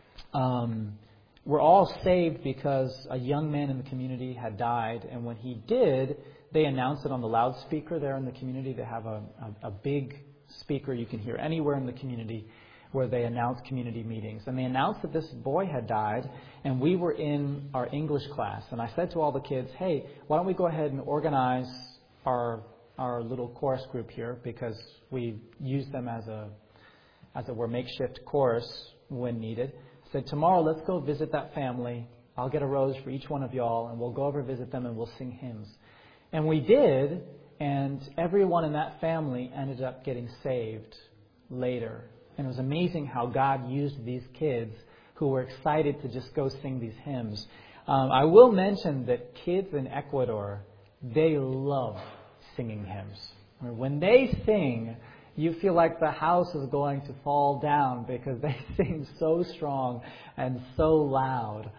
A: were all saved because a young man in the community had died. And when he did, they announced it on the loudspeaker there in the community. They have a big speaker you can hear anywhere in the community where they announce community meetings. And they announced that this boy had died, and we were in our English class. And I said to all the kids, "Hey, why don't we go ahead and organize our little chorus group here, because we use them as it were makeshift chorus when needed." I said, "Tomorrow let's go visit that family. I'll get a rose for each one of y'all, and we'll go over visit them and we'll sing hymns." And we did, and everyone in that family ended up getting saved later. And it was amazing how God used these kids who were excited to just go sing these hymns. I will mention that kids in Ecuador, they love singing hymns. When they sing, you feel like the house is going to fall down because they sing so strong and so loud.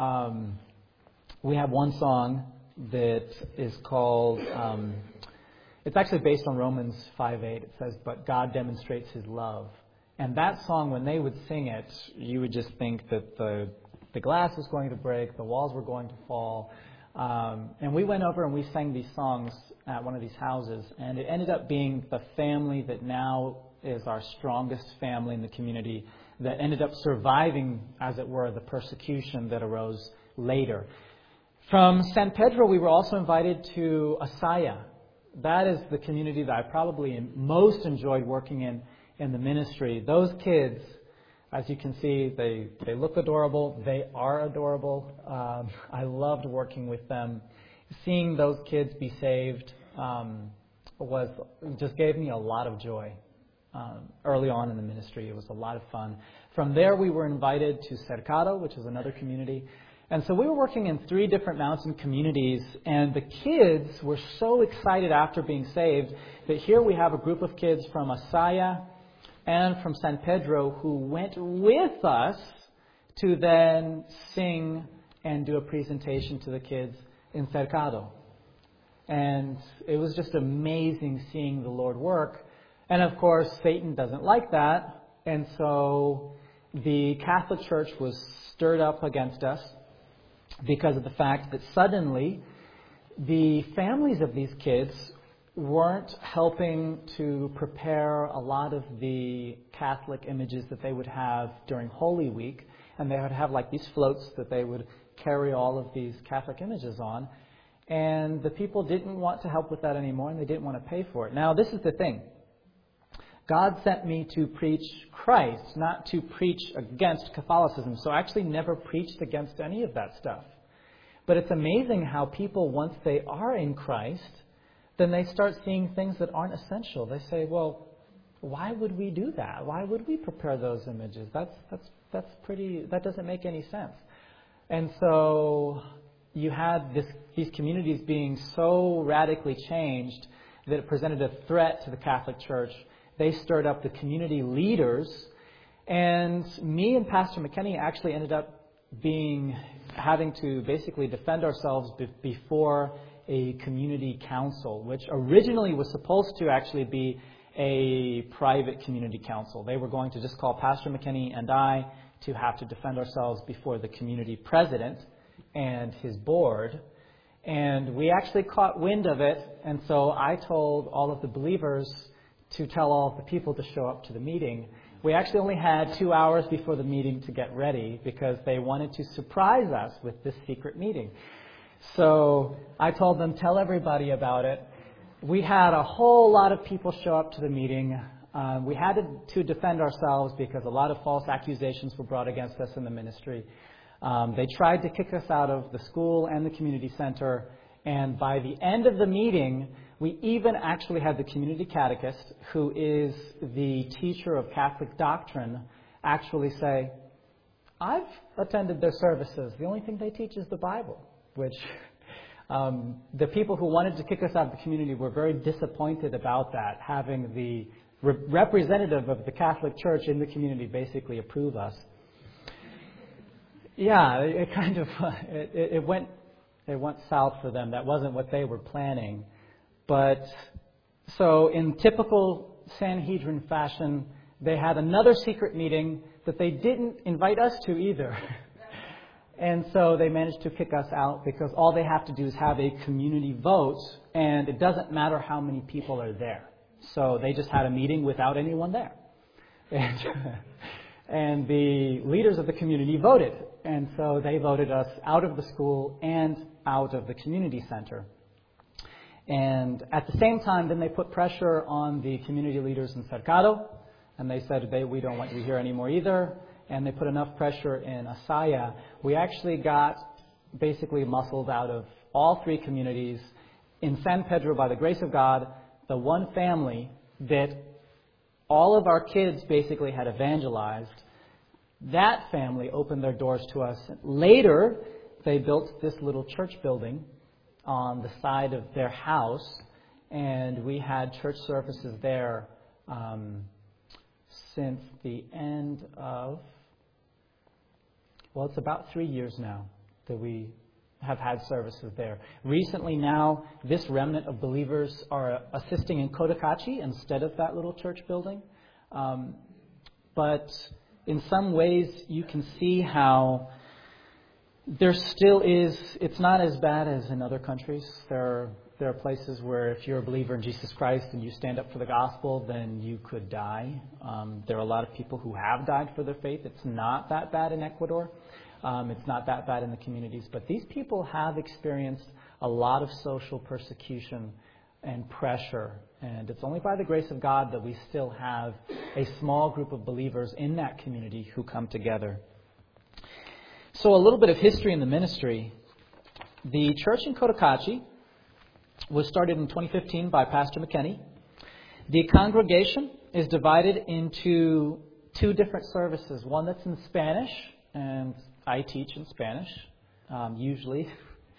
A: We have one song that is called, it's actually based on Romans 5:8. It says, "But God demonstrates His love." And that song, when they would sing it, you would just think that the glass was going to break, the walls were going to fall. And we went over and we sang these songs at one of these houses, and it ended up being the family that now is our strongest family in the community that ended up surviving, as it were, the persecution that arose later. From San Pedro, we were also invited to Asaya. That is the community that I probably most enjoyed working in the ministry. Those kids, as you can see, they look adorable. They are adorable. I loved working with them. Seeing those kids be saved just gave me a lot of joy. Early on in the ministry, it was a lot of fun. From there, we were invited to Cercado, which is another community. And so we were working in 3 different mountain communities, and the kids were so excited after being saved that here we have a group of kids from Asaya and from San Pedro who went with us to then sing and do a presentation to the kids in Cercado. And it was just amazing seeing the Lord work. And of course, Satan doesn't like that. And so the Catholic Church was stirred up against us because of the fact that suddenly the families of these kids weren't helping to prepare a lot of the Catholic images that they would have during Holy Week. And they would have like these floats that they would carry all of these Catholic images on. And the people didn't want to help with that anymore, and they didn't want to pay for it. Now, this is the thing. God sent me to preach Christ, not to preach against Catholicism. So I actually never preached against any of that stuff. But it's amazing how people, once they are in Christ, then they start seeing things that aren't essential. They say, well, why would we do that? Why would we prepare those images? That doesn't make any sense. And so you had these communities being so radically changed that it presented a threat to the Catholic Church. They stirred up the community leaders, and me and Pastor McKinney actually ended up having to basically defend ourselves before a community council, which originally was supposed to actually be a private community council. They were going to just call Pastor McKinney and I to have to defend ourselves before the community president and his board. And we actually caught wind of it, and so I told all of the believers to tell all of the people to show up to the meeting. We actually only had 2 hours before the meeting to get ready because they wanted to surprise us with this secret meeting. So I told them, tell everybody about it. We had a whole lot of people show up to the meeting. We had to defend ourselves because a lot of false accusations were brought against us in the ministry. They tried to kick us out of the school and the community center. And by the end of the meeting, we even actually had the community catechist, who is the teacher of Catholic doctrine, actually say, I've attended their services. The only thing they teach is the Bible, which the people who wanted to kick us out of the community were very disappointed about that, having the representative of the Catholic Church in the community basically approve us. Yeah, it kind of it went south for them. That wasn't what they were planning. But so in typical Sanhedrin fashion, they had another secret meeting that they didn't invite us to either. And so they managed to kick us out because all they have to do is have a community vote, and it doesn't matter how many people are there. So they just had a meeting without anyone there. And the leaders of the community voted. And so they voted us out of the school and out of the community center. And at the same time, then they put pressure on the community leaders in Cercado. And they said, we don't want you here anymore either. And they put enough pressure in Asaya. We actually got basically muscled out of all 3 communities. In San Pedro, by the grace of God, the one family that all of our kids basically had evangelized. That family opened their doors to us. Later, they built this little church building on the side of their house, and we had church services there since the end of, it's about 3 years now that we have had services there. Recently now, this remnant of believers are assisting in Cotacachi instead of that little church building. But in some ways, you can see how there still is, it's not as bad as in other countries. There are places where if you're a believer in Jesus Christ and you stand up for the gospel, then you could die. There are a lot of people who have died for their faith. It's not that bad in Ecuador. It's not that bad in the communities. But these people have experienced a lot of social persecution and pressure. And it's only by the grace of God that we still have a small group of believers in that community who come together. So a little bit of history in the ministry. The church in Cotacachi was started in 2015 by Pastor McKinney. The congregation is divided into 2 different services. One that's in Spanish, and I teach in Spanish, usually.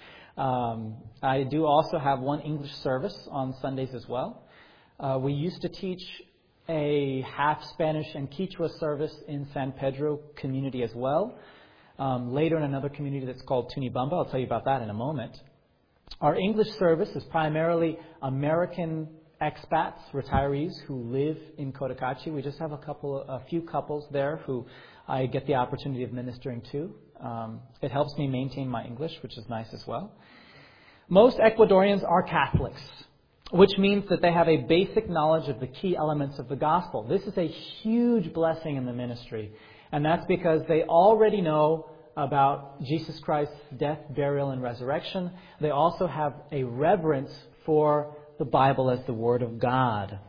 A: I do also have one English service on Sundays as well. We used to teach a half Spanish and Quechua service in San Pedro community as well. Later in another community that's called Tunibamba. I'll tell you about that in a moment. Our English service is primarily American expats, retirees who live in Cotacachi. We just have a few couples there who I get the opportunity of ministering to. It helps me maintain my English, which is nice as well. Most Ecuadorians are Catholics, which means that they have a basic knowledge of the key elements of the gospel. This is a huge blessing in the ministry, and that's because they already know about Jesus Christ's death, burial, and resurrection. They also have a reverence for the Bible as the Word of God.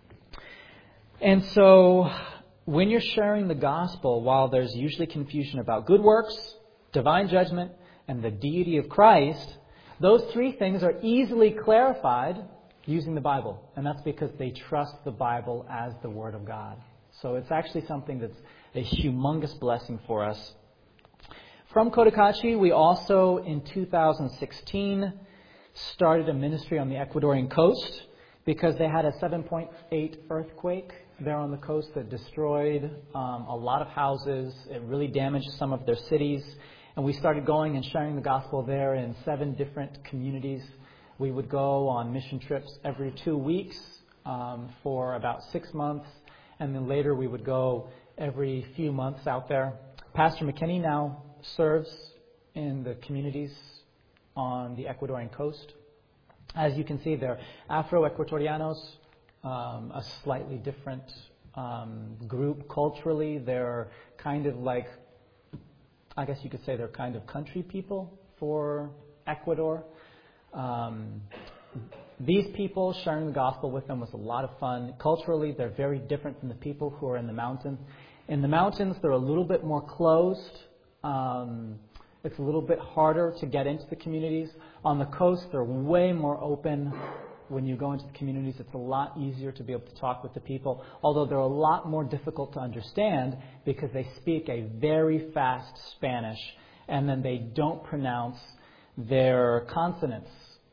A: And so when you're sharing the gospel, while there's usually confusion about good works, divine judgment, and the deity of Christ, those 3 things are easily clarified using the Bible. And that's because they trust the Bible as the Word of God. So it's actually something that's a humongous blessing for us. From Cotacachi, we also, in 2016, started a ministry on the Ecuadorian coast because they had a 7.8 earthquake there on the coast that destroyed a lot of houses. It really damaged some of their cities. And we started going and sharing the gospel there in 7 different communities. We would go on mission trips every 2 weeks for about 6 months. And then later we would go every few months out there. Pastor McKinney now serves in the communities on the Ecuadorian coast. As you can see, they're Afro-Ecuadorianos, a slightly different group culturally. They're kind of like, I guess you could say they're kind of country people for Ecuador. These people, sharing the gospel with them was a lot of fun. Culturally, they're very different from the people who are in the mountain. In the mountains, they're a little bit more closed. It's a little bit harder to get into the communities. On the coast, they're way more open. When you go into the communities, it's a lot easier to be able to talk with the people, although they're a lot more difficult to understand because they speak a very fast Spanish, and then they don't pronounce their consonants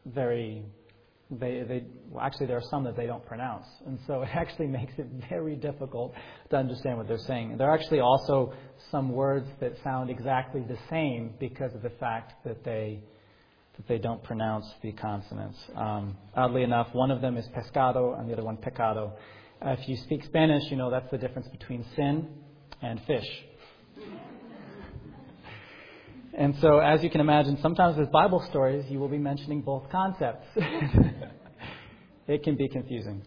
A: actually, there are some that they don't pronounce. And so it actually makes it very difficult to understand what they're saying. There are actually also some words that sound exactly the same because of the fact that they don't pronounce the consonants. Oddly enough, one of them is pescado and the other one pecado. If you speak Spanish, you know that's the difference between sin and fish. And so, as you can imagine, sometimes with Bible stories, you will be mentioning both concepts. It can be confusing.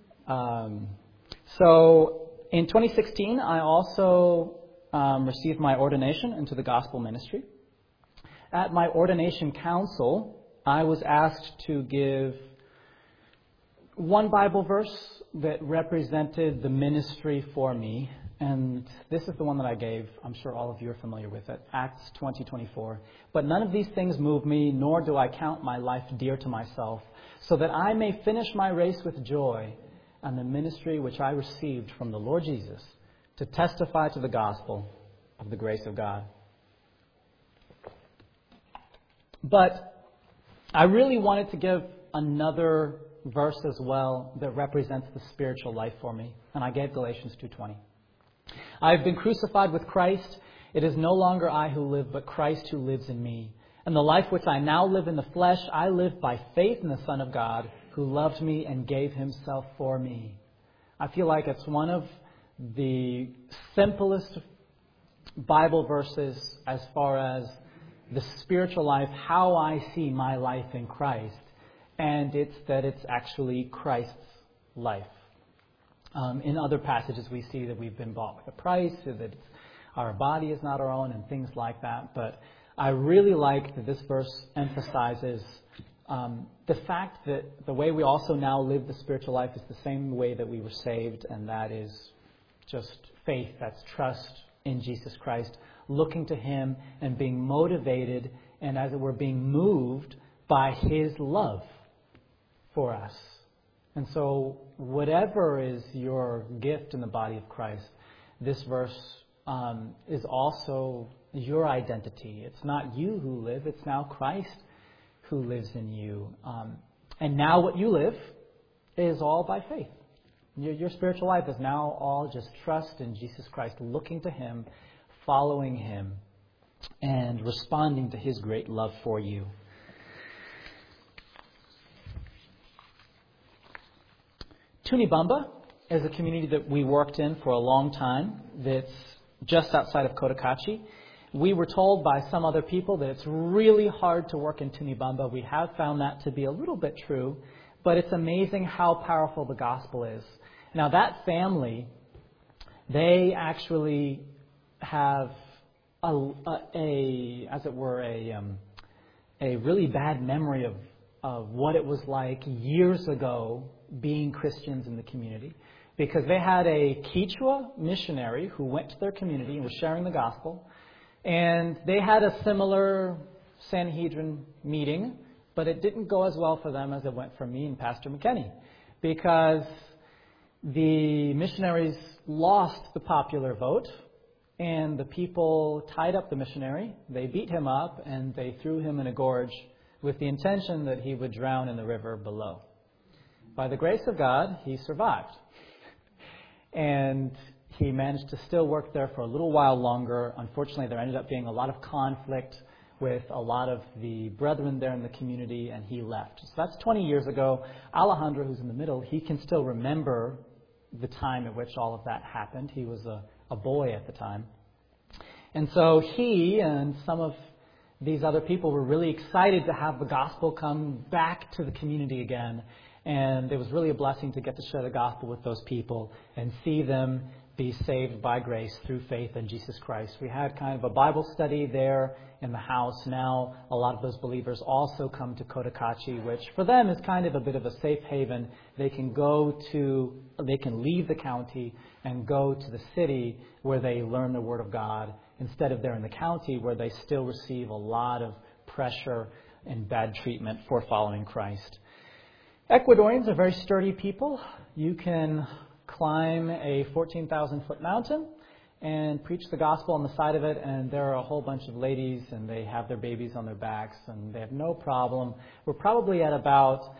A: So, in 2016, I also received my ordination into the gospel ministry. At my ordination council, I was asked to give one Bible verse that represented the ministry for me. And this is the one that I gave. I'm sure all of you are familiar with it. Acts 20:24. But none of these things move me, nor do I count my life dear to myself, so that I may finish my race with joy and the ministry which I received from the Lord Jesus to testify to the gospel of the grace of God. But I really wanted to give another verse as well that represents the spiritual life for me, and I gave Galatians 2:20. I have been crucified with Christ. It is no longer I who live, but Christ who lives in me. And the life which I now live in the flesh, I live by faith in the Son of God, who loved me and gave himself for me. I feel like it's one of the simplest Bible verses as far as the spiritual life, how I see my life in Christ. And it's that it's actually Christ's life. In other passages, we see that we've been bought with a price, that our body is not our own, and things like that. But I really like that this verse emphasizes the fact that the way we also now live the spiritual life is the same way that we were saved, and that is just faith. That's trust in Jesus Christ, looking to him and being motivated and, as it were, being moved by his love for us. And so whatever is your gift in the body of Christ, this verse is also your identity. It's not you who live, it's now Christ who lives in you. And now what you live is all by faith. Your spiritual life is now all just trust in Jesus Christ, looking to him, following him, and responding to his great love for you. Tunibamba is a community that we worked in for a long time that's just outside of Cotacachi. We were told by some other people that it's really hard to work in Tunibamba. We have found that to be a little bit true, but it's amazing how powerful the gospel is. Now that family, they actually have a really bad memory of what it was like years ago being Christians in the community, because they had a Quechua missionary who went to their community and was sharing the gospel, and they had a similar Sanhedrin meeting, but it didn't go as well for them as it went for me and Pastor McKinney, because the missionaries lost the popular vote, and the people tied up the missionary. They beat him up, and they threw him in a gorge with the intention that he would drown in the river below. By the grace of God, he survived. And he managed to still work there for a little while longer. Unfortunately, there ended up being a lot of conflict with a lot of the brethren there in the community, and he left. So that's 20 years ago. Alejandro, who's in the middle, he can still remember the time at which all of that happened. He was a boy at the time. And so he and some of these other people were really excited to have the gospel come back to the community again. And it was really a blessing to get to share the gospel with those people and see them be saved by grace through faith in Jesus Christ. We had kind of a Bible study there in the house. Now a lot of those believers also come to Cotacachi, which for them is kind of a bit of a safe haven. They can leave the county and go to the city where they learn the Word of God, instead of there in the county where they still receive a lot of pressure and bad treatment for following Christ. Ecuadorians are very sturdy people. You can climb a 14,000-foot mountain and preach the gospel on the side of it, and there are a whole bunch of ladies, and they have their babies on their backs, and they have no problem. We're probably at about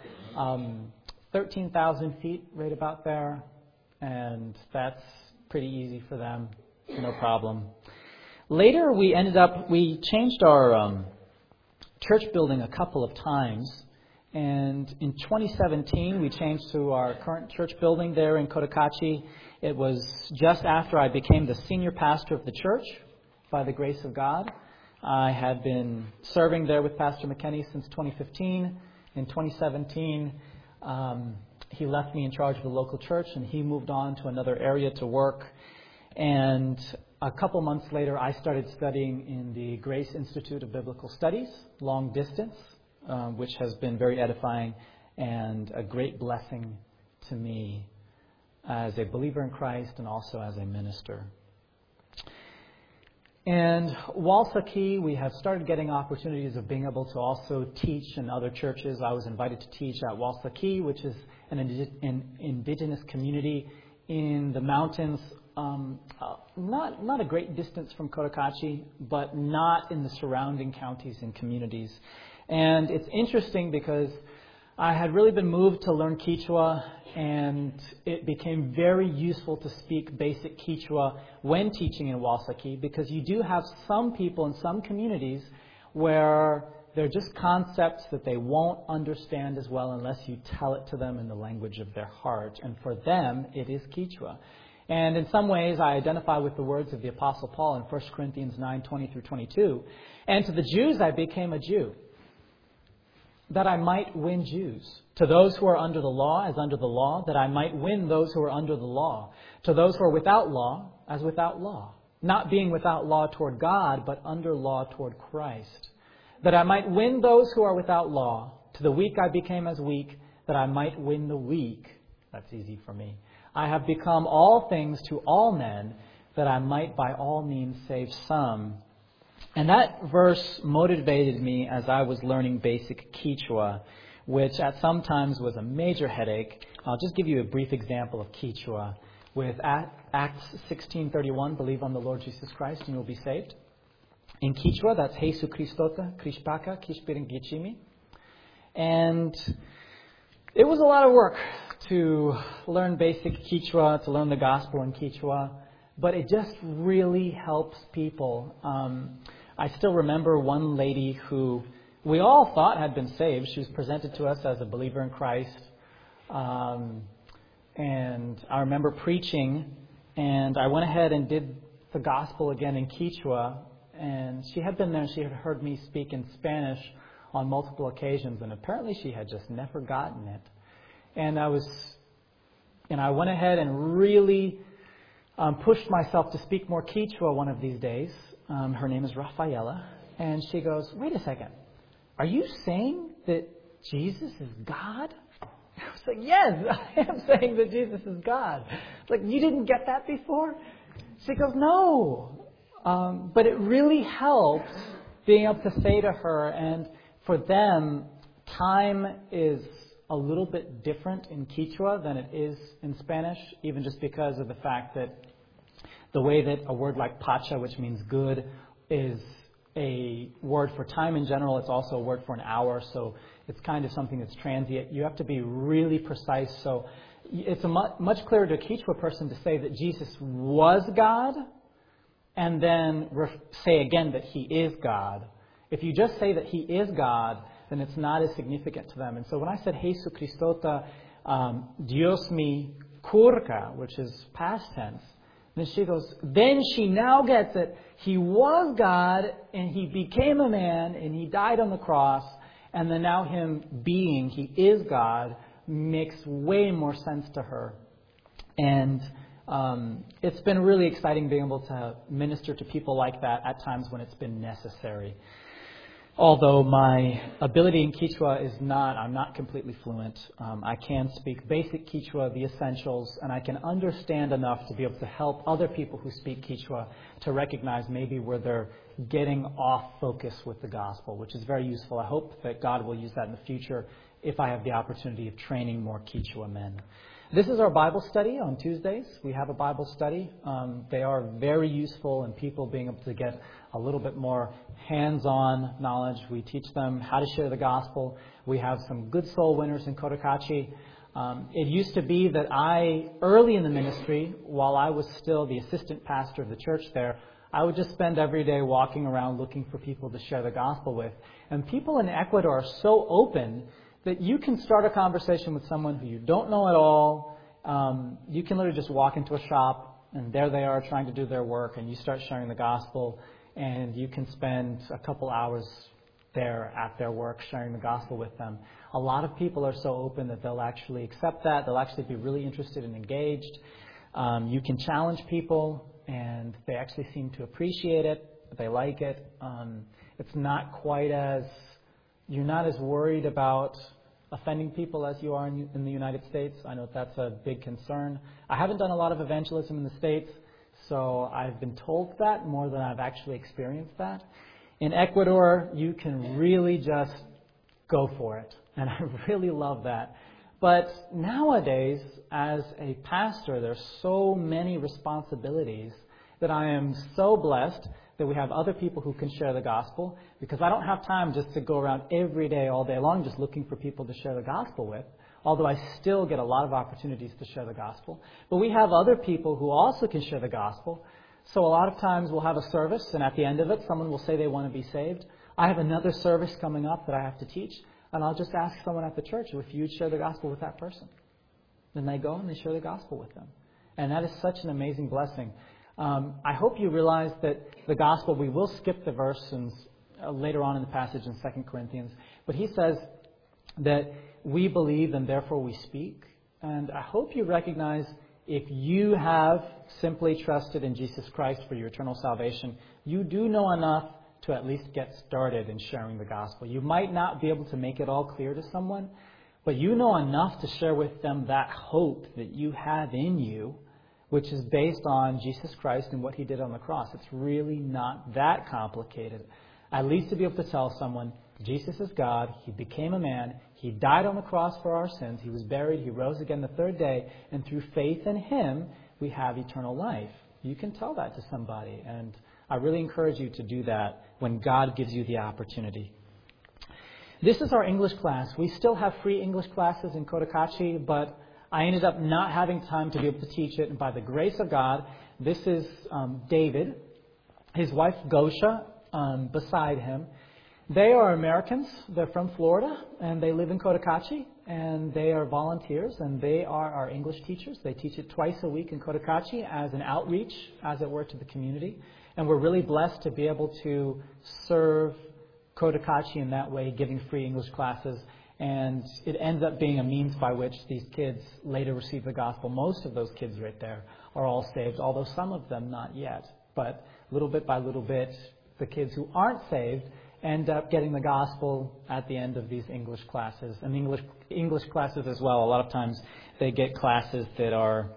A: 13,000 feet, right about there, and that's pretty easy for them, no problem. Later, we changed our church building a couple of times. And in 2017, we changed to our current church building there in Cotacachi. It was just after I became the senior pastor of the church, by the grace of God. I had been serving there with Pastor McKinney since 2015. In 2017, he left me in charge of the local church, and he moved on to another area to work. And a couple months later, I started studying in the Grace Institute of Biblical Studies, long distance, which has been very edifying and a great blessing to me as a believer in Christ and also as a minister. And Walsaki, we have started getting opportunities of being able to also teach in other churches. I was invited to teach at Walsaki, which is an indigenous community in the mountains, not a great distance from Cotacachi, but not in the surrounding counties and communities. And it's interesting because I had really been moved to learn Quechua, and it became very useful to speak basic Quechua when teaching in Walsaki, because you do have some people in some communities where they're just concepts that they won't understand as well unless you tell it to them in the language of their heart. And for them, it is Quechua. And in some ways, I identify with the words of the Apostle Paul in 1 Corinthians 9:20 through 22. And to the Jews, I became a Jew, that I might win Jews. To those who are under the law, as under the law, that I might win those who are under the law. To those who are without law, as without law. Not being without law toward God, but under law toward Christ. That I might win those who are without law. To the weak I became as weak, that I might win the weak. That's easy for me. I have become all things to all men, that I might by all means save some. And that verse motivated me as I was learning basic Quechua, which at some times was a major headache. I'll just give you a brief example of Quechua. With Acts 16:31, believe on the Lord Jesus Christ and you will be saved. In Quechua, that's Jesu Christota, Krishpaka, Kishpiringichimi. And it was a lot of work to learn basic Quechua, to learn the gospel in Quechua, but it just really helps people. I still remember one lady who we all thought had been saved. She was presented to us as a believer in Christ. And I remember preaching, and I went ahead and did the gospel again in Quechua. And she had been there, and she had heard me speak in Spanish on multiple occasions, and apparently she had just never gotten it. And I went ahead and really pushed myself to speak more Quechua one of these days. Her name is Rafaela. And she goes, wait a second. Are you saying that Jesus is God? I was like, yes, I am saying that Jesus is God. Like, you didn't get that before? She goes, no. But it really helps being able to say to her, and for them, time is a little bit different in Quechua than it is in Spanish, even just because of the fact that the way that a word like pacha, which means good, is a word for time in general. It's also a word for an hour, so it's kind of something that's transient. You have to be really precise. So it's much clearer to a Quechua person to say that Jesus was God and then say again that He is God. If you just say that He is God, then it's not as significant to them. And so when I said Jesu Christota, Dios mi curca, which is past tense, then she goes, then she now gets it. He was God, and He became a man, and He died on the cross, and then now Him being, He is God, makes way more sense to her. And it's been really exciting being able to minister to people like that at times when it's been necessary. Although my ability in Quechua I'm not completely fluent. I can speak basic Quechua, the essentials, and I can understand enough to be able to help other people who speak Quechua to recognize maybe where they're getting off focus with the gospel, which is very useful. I hope that God will use that in the future if I have the opportunity of training more Quechua men. This is our Bible study on Tuesdays. We have a Bible study. They are very useful in people being able to get a little bit more hands-on knowledge. We teach them how to share the gospel. We have some good soul winners in Cotacachi. It used to be that early in the ministry, while I was still the assistant pastor of the church there, I would just spend every day walking around looking for people to share the gospel with. And people in Ecuador are so open that you can start a conversation with someone who you don't know at all. You can literally just walk into a shop, and there they are trying to do their work, and you start sharing the gospel, and you can spend a couple hours there at their work sharing the gospel with them. A lot of people are so open that they'll actually accept that. They'll actually be really interested and engaged. You can challenge people, and they actually seem to appreciate it. They like it. It's not quite as... You're not as worried about offending people as you are in the United States. I know that's a big concern. I haven't done a lot of evangelism in the States, So I've been told that more than I've actually experienced that. In Ecuador, you can really just go for it. And I really love that. But nowadays, as a pastor, there's so many responsibilities that I am so blessed that we have other people who can share the gospel, because I don't have time just to go around every day, all day long, just looking for people to share the gospel with, although I still get a lot of opportunities to share the gospel. But we have other people who also can share the gospel. So a lot of times we'll have a service, and at the end of it, someone will say they want to be saved. I have another service coming up that I have to teach, and I'll just ask someone at the church if you'd share the gospel with that person. Then they go and they share the gospel with them. And that is such an amazing blessing. I hope you realize that the gospel, we will skip the verse later on in the passage in 2 Corinthians, but he says that we believe and therefore we speak. And I hope you recognize, if you have simply trusted in Jesus Christ for your eternal salvation, you do know enough to at least get started in sharing the gospel. You might not be able to make it all clear to someone, but you know enough to share with them that hope that you have in you, which is based on Jesus Christ and what he did on the cross. It's really not that complicated. At least to be able to tell someone, Jesus is God, he became a man, he died on the cross for our sins, he was buried, he rose again the third day, and through faith in him, we have eternal life. You can tell that to somebody, and I really encourage you to do that when God gives you the opportunity. This is our English class. We still have free English classes in Cotacachi, but I ended up not having time to be able to teach it. And by the grace of God, this is David, his wife Gosha, beside him. They are Americans. They're from Florida, and they live in Cotacachi, and they are volunteers, and they are our English teachers. They teach it twice a week in Cotacachi as an outreach, as it were, to the community. And we're really blessed to be able to serve Cotacachi in that way, giving free English classes. And it ends up being a means by which these kids later receive the gospel. Most of those kids right there are all saved, although some of them not yet. But little bit by little bit, the kids who aren't saved end up getting the gospel at the end of these English classes. And English classes as well, a lot of times they get classes that are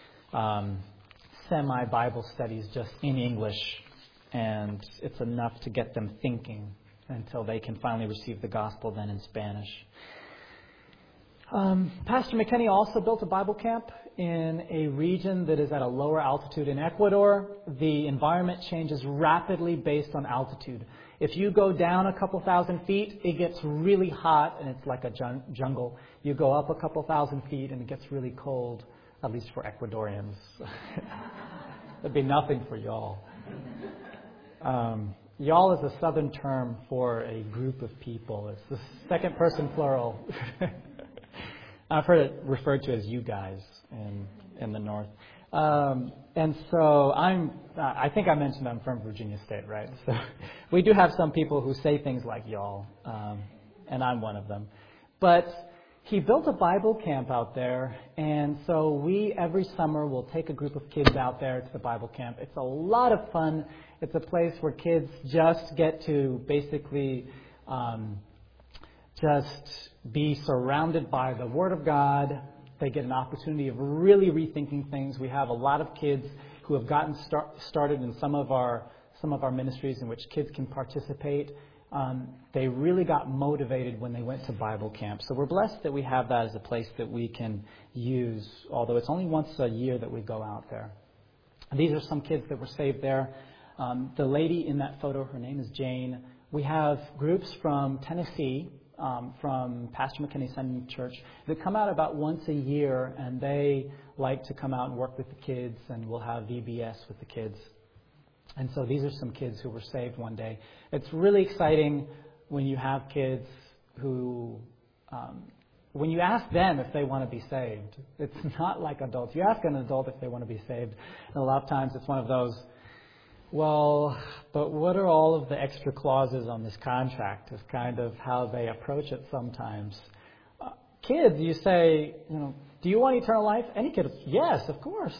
A: semi-Bible studies just in English, and it's enough to get them thinking until they can finally receive the gospel then in Spanish. Pastor McKinney also built a Bible camp in a region that is at a lower altitude in Ecuador. The environment changes rapidly based on altitude. If you go down a couple thousand feet, it gets really hot and it's like a jungle. You go up a couple thousand feet and it gets really cold, at least for Ecuadorians. That'd be nothing for y'all. Y'all is a southern term for a group of people. It's the second person plural. I've heard it referred to as you guys in the north. And so I think I mentioned I'm from Virginia State, right? So we do have some people who say things like y'all, and I'm one of them. But he built a Bible camp out there, and so we every summer will take a group of kids out there to the Bible camp. It's a lot of fun. It's a place where kids just get to basically just be surrounded by the Word of God. They get an opportunity of really rethinking things. We have a lot of kids who have gotten started in some of our ministries in which kids can participate. They really got motivated when they went to Bible camp. So we're blessed that we have that as a place that we can use, although it's only once a year that we go out there. And these are some kids that were saved there. The lady in that photo, her name is Jane. We have groups from Tennessee, from Pastor McKinney's Sunday Church, that come out about once a year, and they like to come out and work with the kids, and we'll have VBS with the kids. And so these are some kids who were saved one day. It's really exciting when you have kids who, when you ask them if they want to be saved, it's not like adults. You ask an adult if they want to be saved, and a lot of times it's one of those, well, but what are all of the extra clauses on this contract is kind of how they approach it sometimes. Kids, you say, do you want eternal life? Any kid, yes, of course.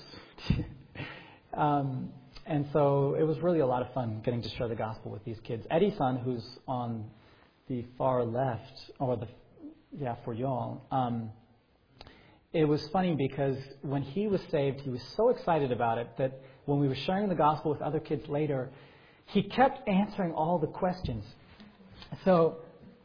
A: And so it was really a lot of fun getting to share the gospel with these kids. Eddie-san, who's on the far left, for y'all, it was funny because when he was saved, he was so excited about it that when we were sharing the gospel with other kids later, he kept answering all the questions. So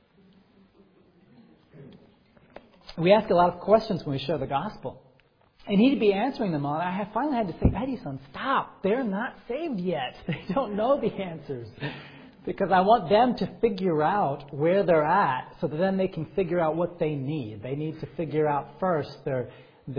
A: we ask a lot of questions when we share the gospel. And he'd be answering them all. And I finally had to say, Edison, stop. They're not saved yet. They don't know the answers. Because I want them to figure out where they're at so that then they can figure out what they need. They need to figure out first their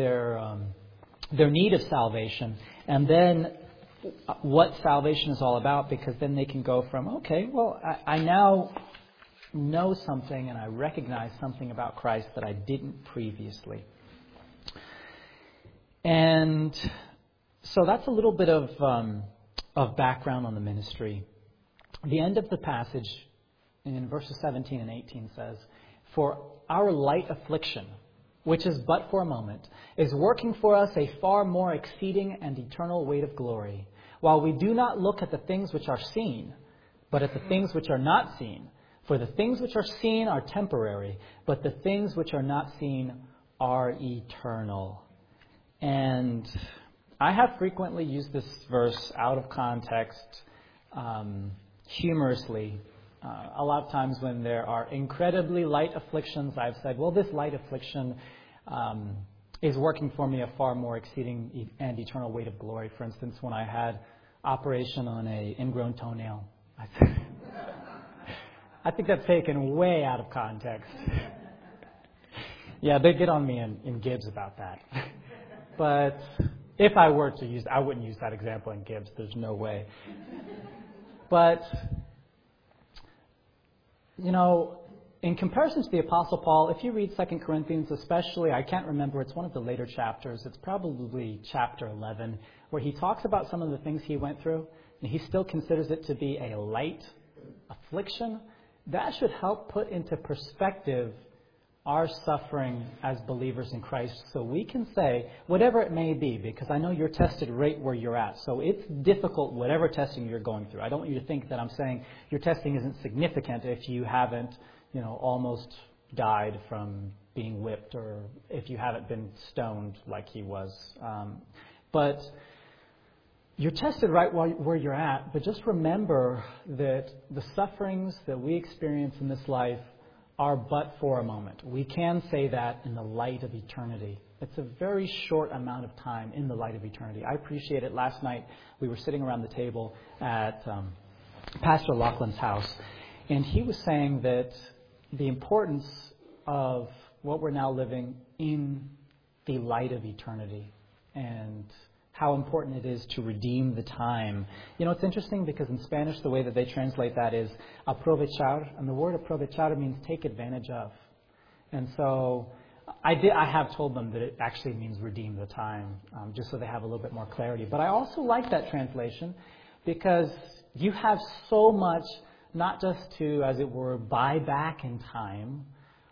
A: need of salvation, and then what salvation is all about, because then they can go from, okay, well, I now know something and I recognize something about Christ that I didn't previously. And so that's a little bit of background on the ministry. The end of the passage in verses 17 and 18 says, "For our light affliction, which is but for a moment, is working for us a far more exceeding and eternal weight of glory, while we do not look at the things which are seen, but at the things which are not seen. For the things which are seen are temporary, but the things which are not seen are eternal." And I have frequently used this verse out of context, humorously. A lot of times when there are incredibly light afflictions, I've said, well, this light affliction is working for me a far more exceeding and eternal weight of glory. For instance, when I had operation on an ingrown toenail, I think that's taken way out of context. Yeah, they get on me in Gibbs about that. But if I were to use, I wouldn't use that example in Gibbs. There's no way. But, you know, in comparison to the Apostle Paul, if you read 2 Corinthians especially, I can't remember, it's one of the later chapters, it's probably chapter 11, where he talks about some of the things he went through, and he still considers it to be a light affliction. That should help put into perspective our suffering as believers in Christ, so we can say, whatever it may be, because I know you're tested right where you're at, so it's difficult whatever testing you're going through. I don't want you to think that I'm saying your testing isn't significant if you haven't, almost died from being whipped, or if you haven't been stoned like he was. But you're tested right where you're at, but just remember that the sufferings that we experience in this life are but for a moment. We can say that in the light of eternity. It's a very short amount of time in the light of eternity. I appreciate it. Last night we were sitting around the table at Pastor Laughlin's house, and he was saying that the importance of what we're now living in the light of eternity, and how important it is to redeem the time. It's interesting because in Spanish, the way that they translate that is aprovechar, and the word aprovechar means take advantage of. And so I have told them that it actually means redeem the time, just so they have a little bit more clarity. But I also like that translation because you have so much, not just to, as it were, buy back in time,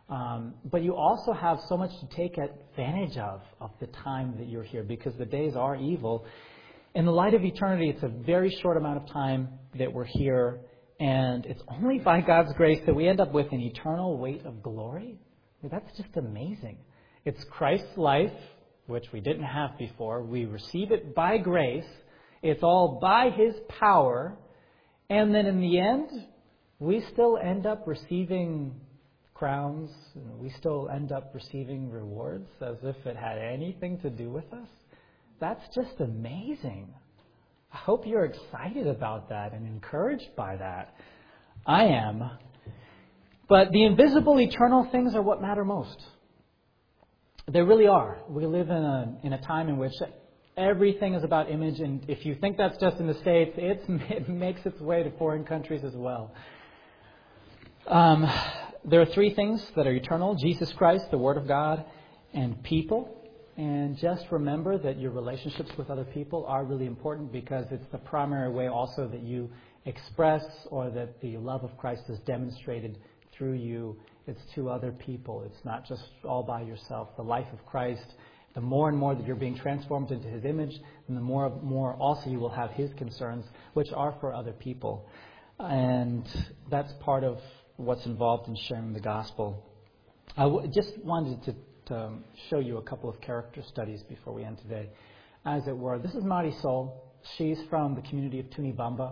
A: but you also have so much to take advantage of the time that you're here, because the days are evil. In the light of eternity, it's a very short amount of time that we're here, and it's only by God's grace that we end up with an eternal weight of glory. That's just amazing. It's Christ's life, which we didn't have before. We receive it by grace. It's all by His power. And then in the end, we still end up receiving crowns. We still end up receiving rewards as if it had anything to do with us. That's just amazing. I hope you're excited about that and encouraged by that. I am. But the invisible, eternal things are what matter most. They really are. We live in a time in which everything is about image, and if you think that's just in the States, it makes its way to foreign countries as well. There are three things that are eternal: Jesus Christ, the Word of God, and people. And just remember that your relationships with other people are really important, because it's the primary way also that you express, or that the love of Christ is demonstrated through you. It's to other people. It's not just all by yourself. The life of Christ, the more and more that you're being transformed into His image, and the more also you will have His concerns, which are for other people. And that's part of what's involved in sharing the gospel. I just wanted to show you a couple of character studies before we end today. As it were, this is Marisol. She's from the community of Tunibamba.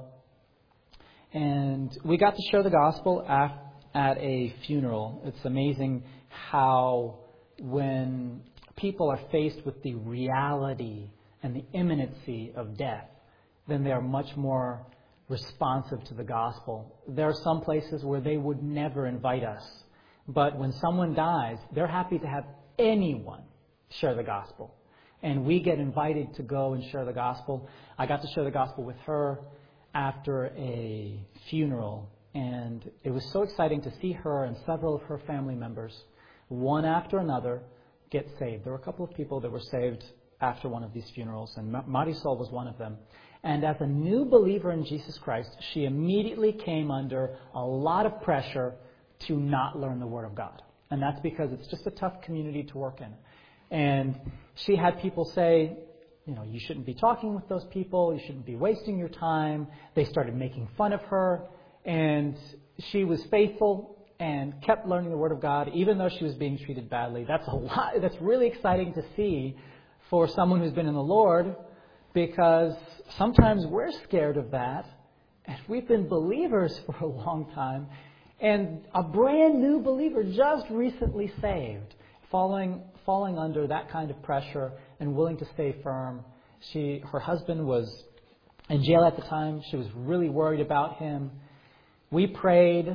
A: And we got to share the gospel at a funeral. It's amazing how when people are faced with the reality and the imminency of death, then they are much more responsive to the gospel. There are some places where they would never invite us. But when someone dies, they're happy to have anyone share the gospel. And we get invited to go and share the gospel. I got to share the gospel with her after a funeral. And it was so exciting to see her and several of her family members, one after another, get saved. There were a couple of people that were saved after one of these funerals, and Marisol was one of them. And as a new believer in Jesus Christ, she immediately came under a lot of pressure to not learn the Word of God. And that's because it's just a tough community to work in. And she had people say, you shouldn't be talking with those people, you shouldn't be wasting your time. They started making fun of her, and she was faithful and kept learning the Word of God, even though she was being treated badly. That's a lot. That's really exciting to see for someone who's been in the Lord, because sometimes we're scared of that, and we've been believers for a long time, and a brand new believer just recently saved, falling under that kind of pressure and willing to stay firm. Her husband was in jail at the time. She was really worried about him. We prayed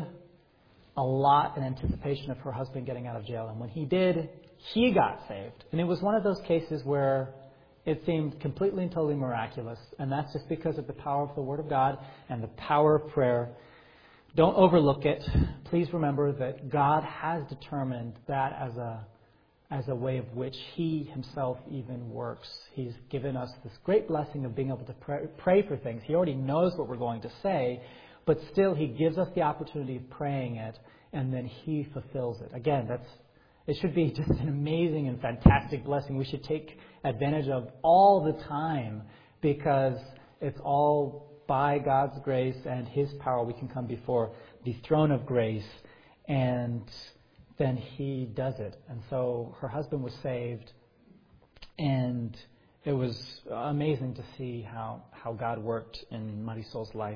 A: a lot in anticipation of her husband getting out of jail. And when he did, he got saved. And it was one of those cases where it seemed completely and totally miraculous. And that's just because of the power of the Word of God and the power of prayer. Don't overlook it. Please remember that God has determined that as a way of which He Himself even works. He's given us this great blessing of being able to pray for things. He already knows what we're going to say, but still He gives us the opportunity of praying it, and then He fulfills it. Again, it should be just an amazing and fantastic blessing we should take advantage of all the time, because it's all by God's grace and His power we can come before the throne of grace, and then He does it. And so her husband was saved, and it was amazing to see how God worked in Marisol's life.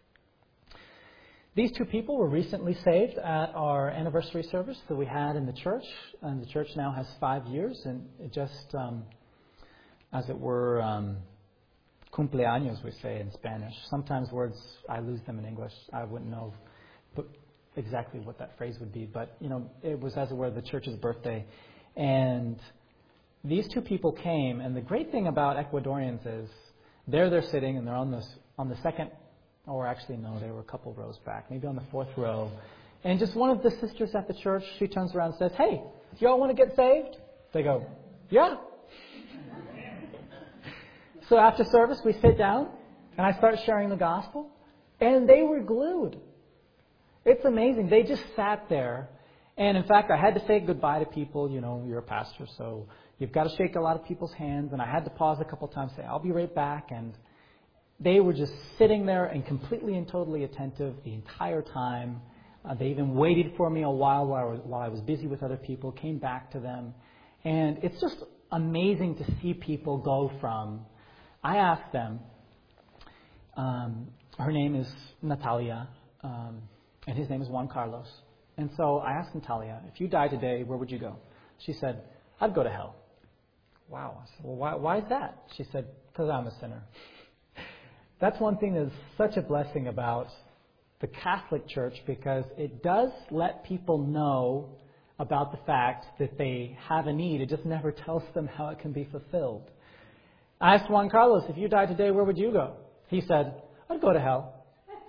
A: These two people were recently saved at our anniversary service that we had in the church. And the church now has 5 years, and it just, as it were, cumpleaños, we say in Spanish. Sometimes words, I lose them in English. I wouldn't know exactly what that phrase would be. But, it was, as it were, the church's birthday. And these two people came, and the great thing about Ecuadorians is they're sitting, and they're on the second, or actually, no, they were a couple rows back, maybe on the fourth row. And just one of the sisters at the church, she turns around and says, "Hey, do y'all want to get saved?" They go, "Yeah." So after service, we sit down, and I start sharing the gospel, and they were glued. It's amazing. They just sat there. And in fact, I had to say goodbye to people. You're a pastor, so you've got to shake a lot of people's hands. And I had to pause a couple times, say, "I'll be right back." And they were just sitting there and completely and totally attentive the entire time. They even waited for me a while I was busy with other people, came back to them. And it's just amazing to see people go from, I asked them, her name is Natalia, and his name is Juan Carlos. And so I asked Natalia, "If you died today, where would you go?" She said, "I'd go to hell." Wow. I said, "Well, why is that?" She said, "Because I'm a sinner." That's one thing that's such a blessing about the Catholic Church, because it does let people know about the fact that they have a need. It just never tells them how it can be fulfilled. I asked Juan Carlos, "If you died today, where would you go?" He said, "I'd go to hell."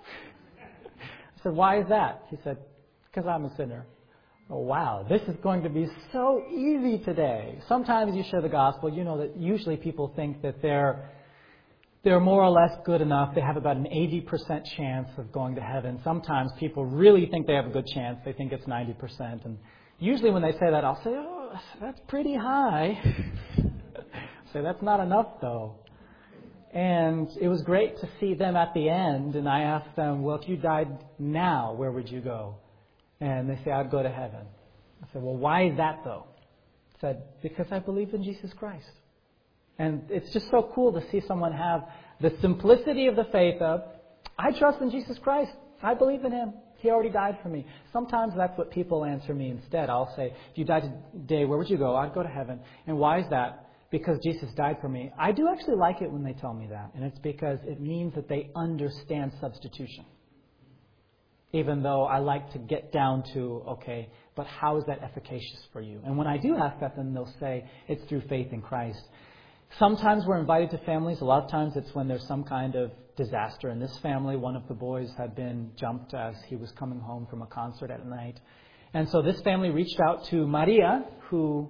A: I said, "Why is that?" He said, "Because I'm a sinner." Oh, wow, this is going to be so easy today. Sometimes you share the gospel, that usually people think that they're more or less good enough. They have about an 80% chance of going to heaven. Sometimes people really think they have a good chance. They think it's 90%. And usually when they say that, I'll say, "Oh, that's pretty high." Say, "That's not enough, though." And it was great to see them at the end. And I asked them, "Well, if you died now, where would you go?" And they say, "I'd go to heaven." I said, "Well, why is that, though?" I said, "Because I believe in Jesus Christ. And it's just so cool to see someone have the simplicity of the faith of, I trust in Jesus Christ. I believe in Him. He already died for me. Sometimes that's what people answer me instead. I'll say, if you died today, where would you go? I'd go to heaven. And why is that? Because Jesus died for me. I do actually like it when they tell me that. And it's because it means that they understand substitution. Even though I like to get down to, okay, but how is that efficacious for you? And when I do ask that, then they'll say it's through faith in Christ. Sometimes we're invited to families. A lot of times it's when there's some kind of disaster. In this family, one of the boys had been jumped as he was coming home from a concert at night. And so this family reached out to Maria, who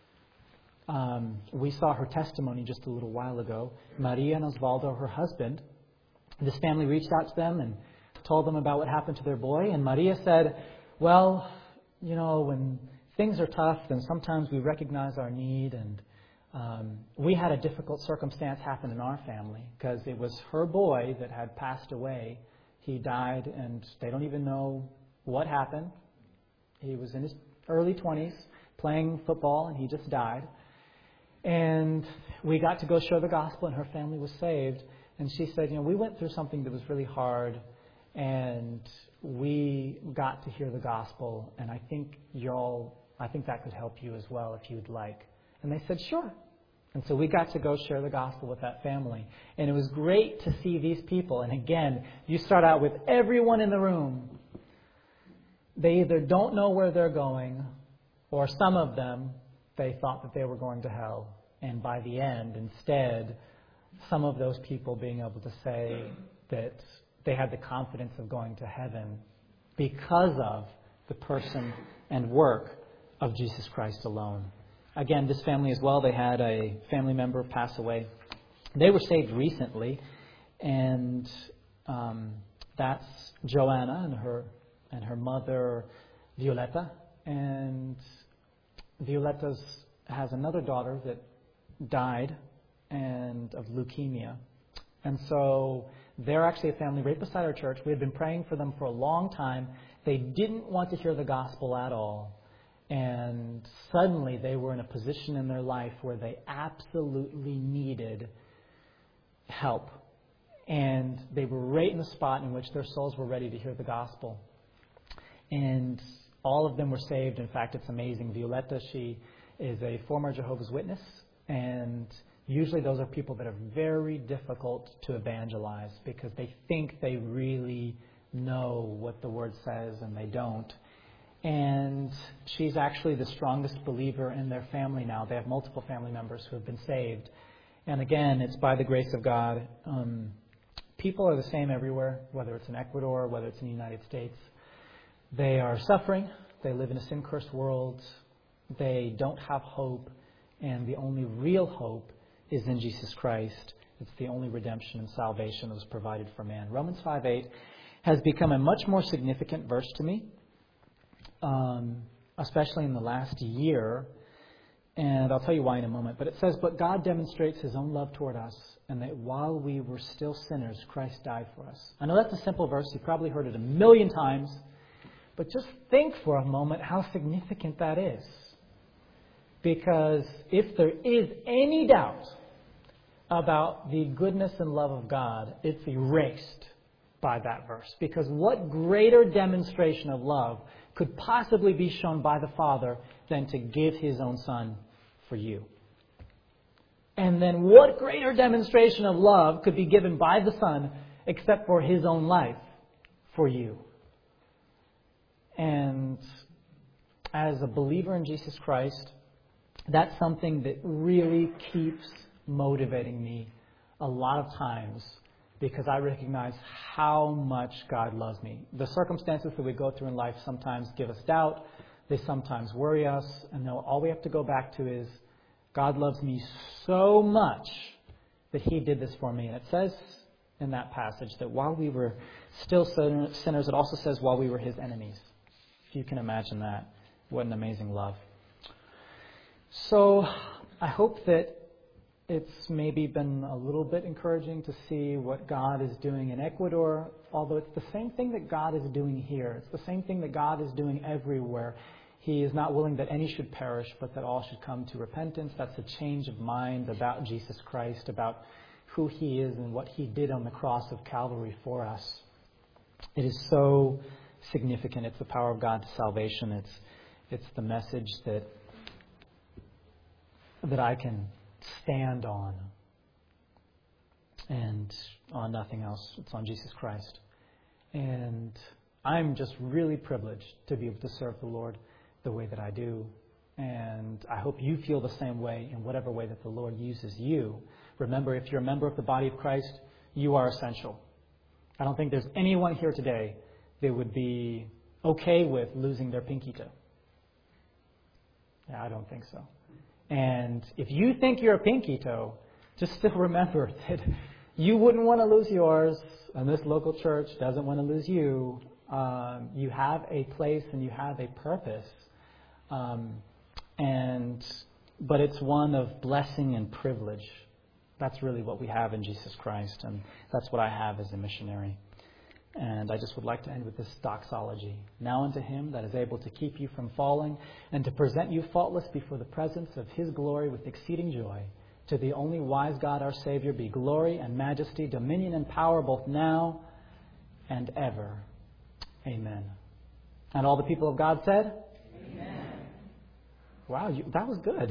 A: we saw her testimony just a little while ago. Maria and Osvaldo, her husband. This family reached out to them and told them about what happened to their boy. And Maria said, well, you know, when things are tough, then sometimes we recognize our need. And we had a difficult circumstance happen in our family because it was her boy that had passed away. He died, and they don't even know what happened. He was in his early 20s playing football, and he just died. And we got to go share the gospel, and her family was saved. And she said, you know, we went through something that was really hard, and we got to hear the gospel, and I think that could help you as well if you'd like. And they said, sure. And so we got to go share the gospel with that family. And it was great to see these people. And again, you start out with everyone in the room. They either don't know where they're going, or some of them, they thought that they were going to hell. And by the end, instead, some of those people being able to say that they had the confidence of going to heaven because of the person and work of Jesus Christ alone. Again, this family as well, they had a family member pass away. They were saved recently, and that's Joanna and her mother, Violetta. And Violetta has another daughter that died and of leukemia. And so they're actually a family right beside our church. We had been praying for them for a long time. They didn't want to hear the gospel at all. And suddenly they were in a position in their life where they absolutely needed help. And they were right in the spot in which their souls were ready to hear the gospel. And all of them were saved. In fact, it's amazing. Violetta, she is a former Jehovah's Witness. And usually those are people that are very difficult to evangelize because they think they really know what the Word says and they don't. And she's actually the strongest believer in their family now. They have multiple family members who have been saved. And again, it's by the grace of God. People are the same everywhere, whether it's in Ecuador, whether it's in the United States. They are suffering. They live in a sin-cursed world. They don't have hope. And the only real hope is in Jesus Christ. It's the only redemption and salvation that was provided for man. Romans 5:8 has become a much more significant verse to me. Especially in the last year, and I'll tell you why in a moment. But it says, but God demonstrates His own love toward us, and that while we were still sinners, Christ died for us. I know that's a simple verse. You've probably heard it a million times. But just think for a moment how significant that is. Because if there is any doubt about the goodness and love of God, it's erased by that verse. Because what greater demonstration of love could possibly be shown by the Father than to give His own Son for you? And then what greater demonstration of love could be given by the Son except for His own life for you? And as a believer in Jesus Christ, that's something that really keeps motivating me a lot of times, because I recognize how much God loves me. The circumstances that we go through in life sometimes give us doubt. They sometimes worry us. And all we have to go back to is, God loves me so much that He did this for me. And it says in that passage that while we were still sinners, it also says while we were His enemies. If you can imagine that, what an amazing love. So I hope that it's maybe been a little bit encouraging to see what God is doing in Ecuador, although it's the same thing that God is doing here. It's the same thing that God is doing everywhere. He is not willing that any should perish, but that all should come to repentance. That's a change of mind about Jesus Christ, about who He is and what He did on the cross of Calvary for us. It is so significant. It's the power of God to salvation. It's the message that I can stand on, and on nothing else. It's on Jesus Christ. And I'm just really privileged to be able to serve the Lord the way that I do. And I hope you feel the same way in whatever way that the Lord uses you. Remember, if you're a member of the body of Christ, you are essential. I don't think there's anyone here today that would be okay with losing their pinky toe. Yeah, I don't think so. And if you think you're a pinky toe, just still remember that you wouldn't want to lose yours, and this local church doesn't want to lose you. You have a place and you have a purpose, but it's one of blessing and privilege. That's really what we have in Jesus Christ, and that's what I have as a missionary. And I just would like to end with this doxology. Now unto Him that is able to keep you from falling and to present you faultless before the presence of His glory with exceeding joy, to the only wise God our Savior be glory and majesty, dominion and power both now and ever. Amen. And all the people of God said? Amen. Wow, that was good.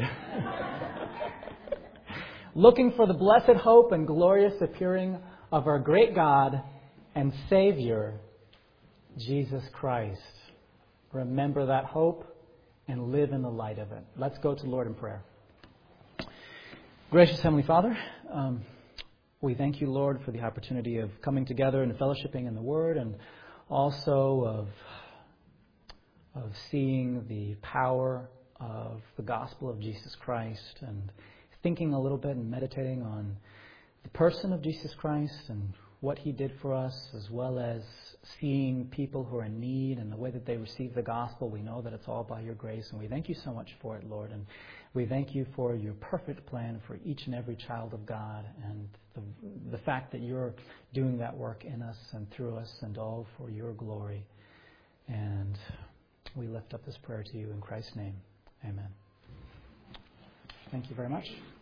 A: Looking for the blessed hope and glorious appearing of our great God and Savior, Jesus Christ. Remember that hope and live in the light of it. Let's go to the Lord in prayer. Gracious Heavenly Father, we thank you, Lord, for the opportunity of coming together and fellowshipping in the Word, and also of seeing the power of the gospel of Jesus Christ, and thinking a little bit and meditating on the person of Jesus Christ and what He did for us, as well as seeing people who are in need and the way that they receive the gospel. We know that it's all by your grace, and we thank you so much for it, Lord. And we thank you for your perfect plan for each and every child of God, and the fact that you're doing that work in us and through us, and all for your glory. And we lift up this prayer to you in Christ's name. Amen. Thank you very much.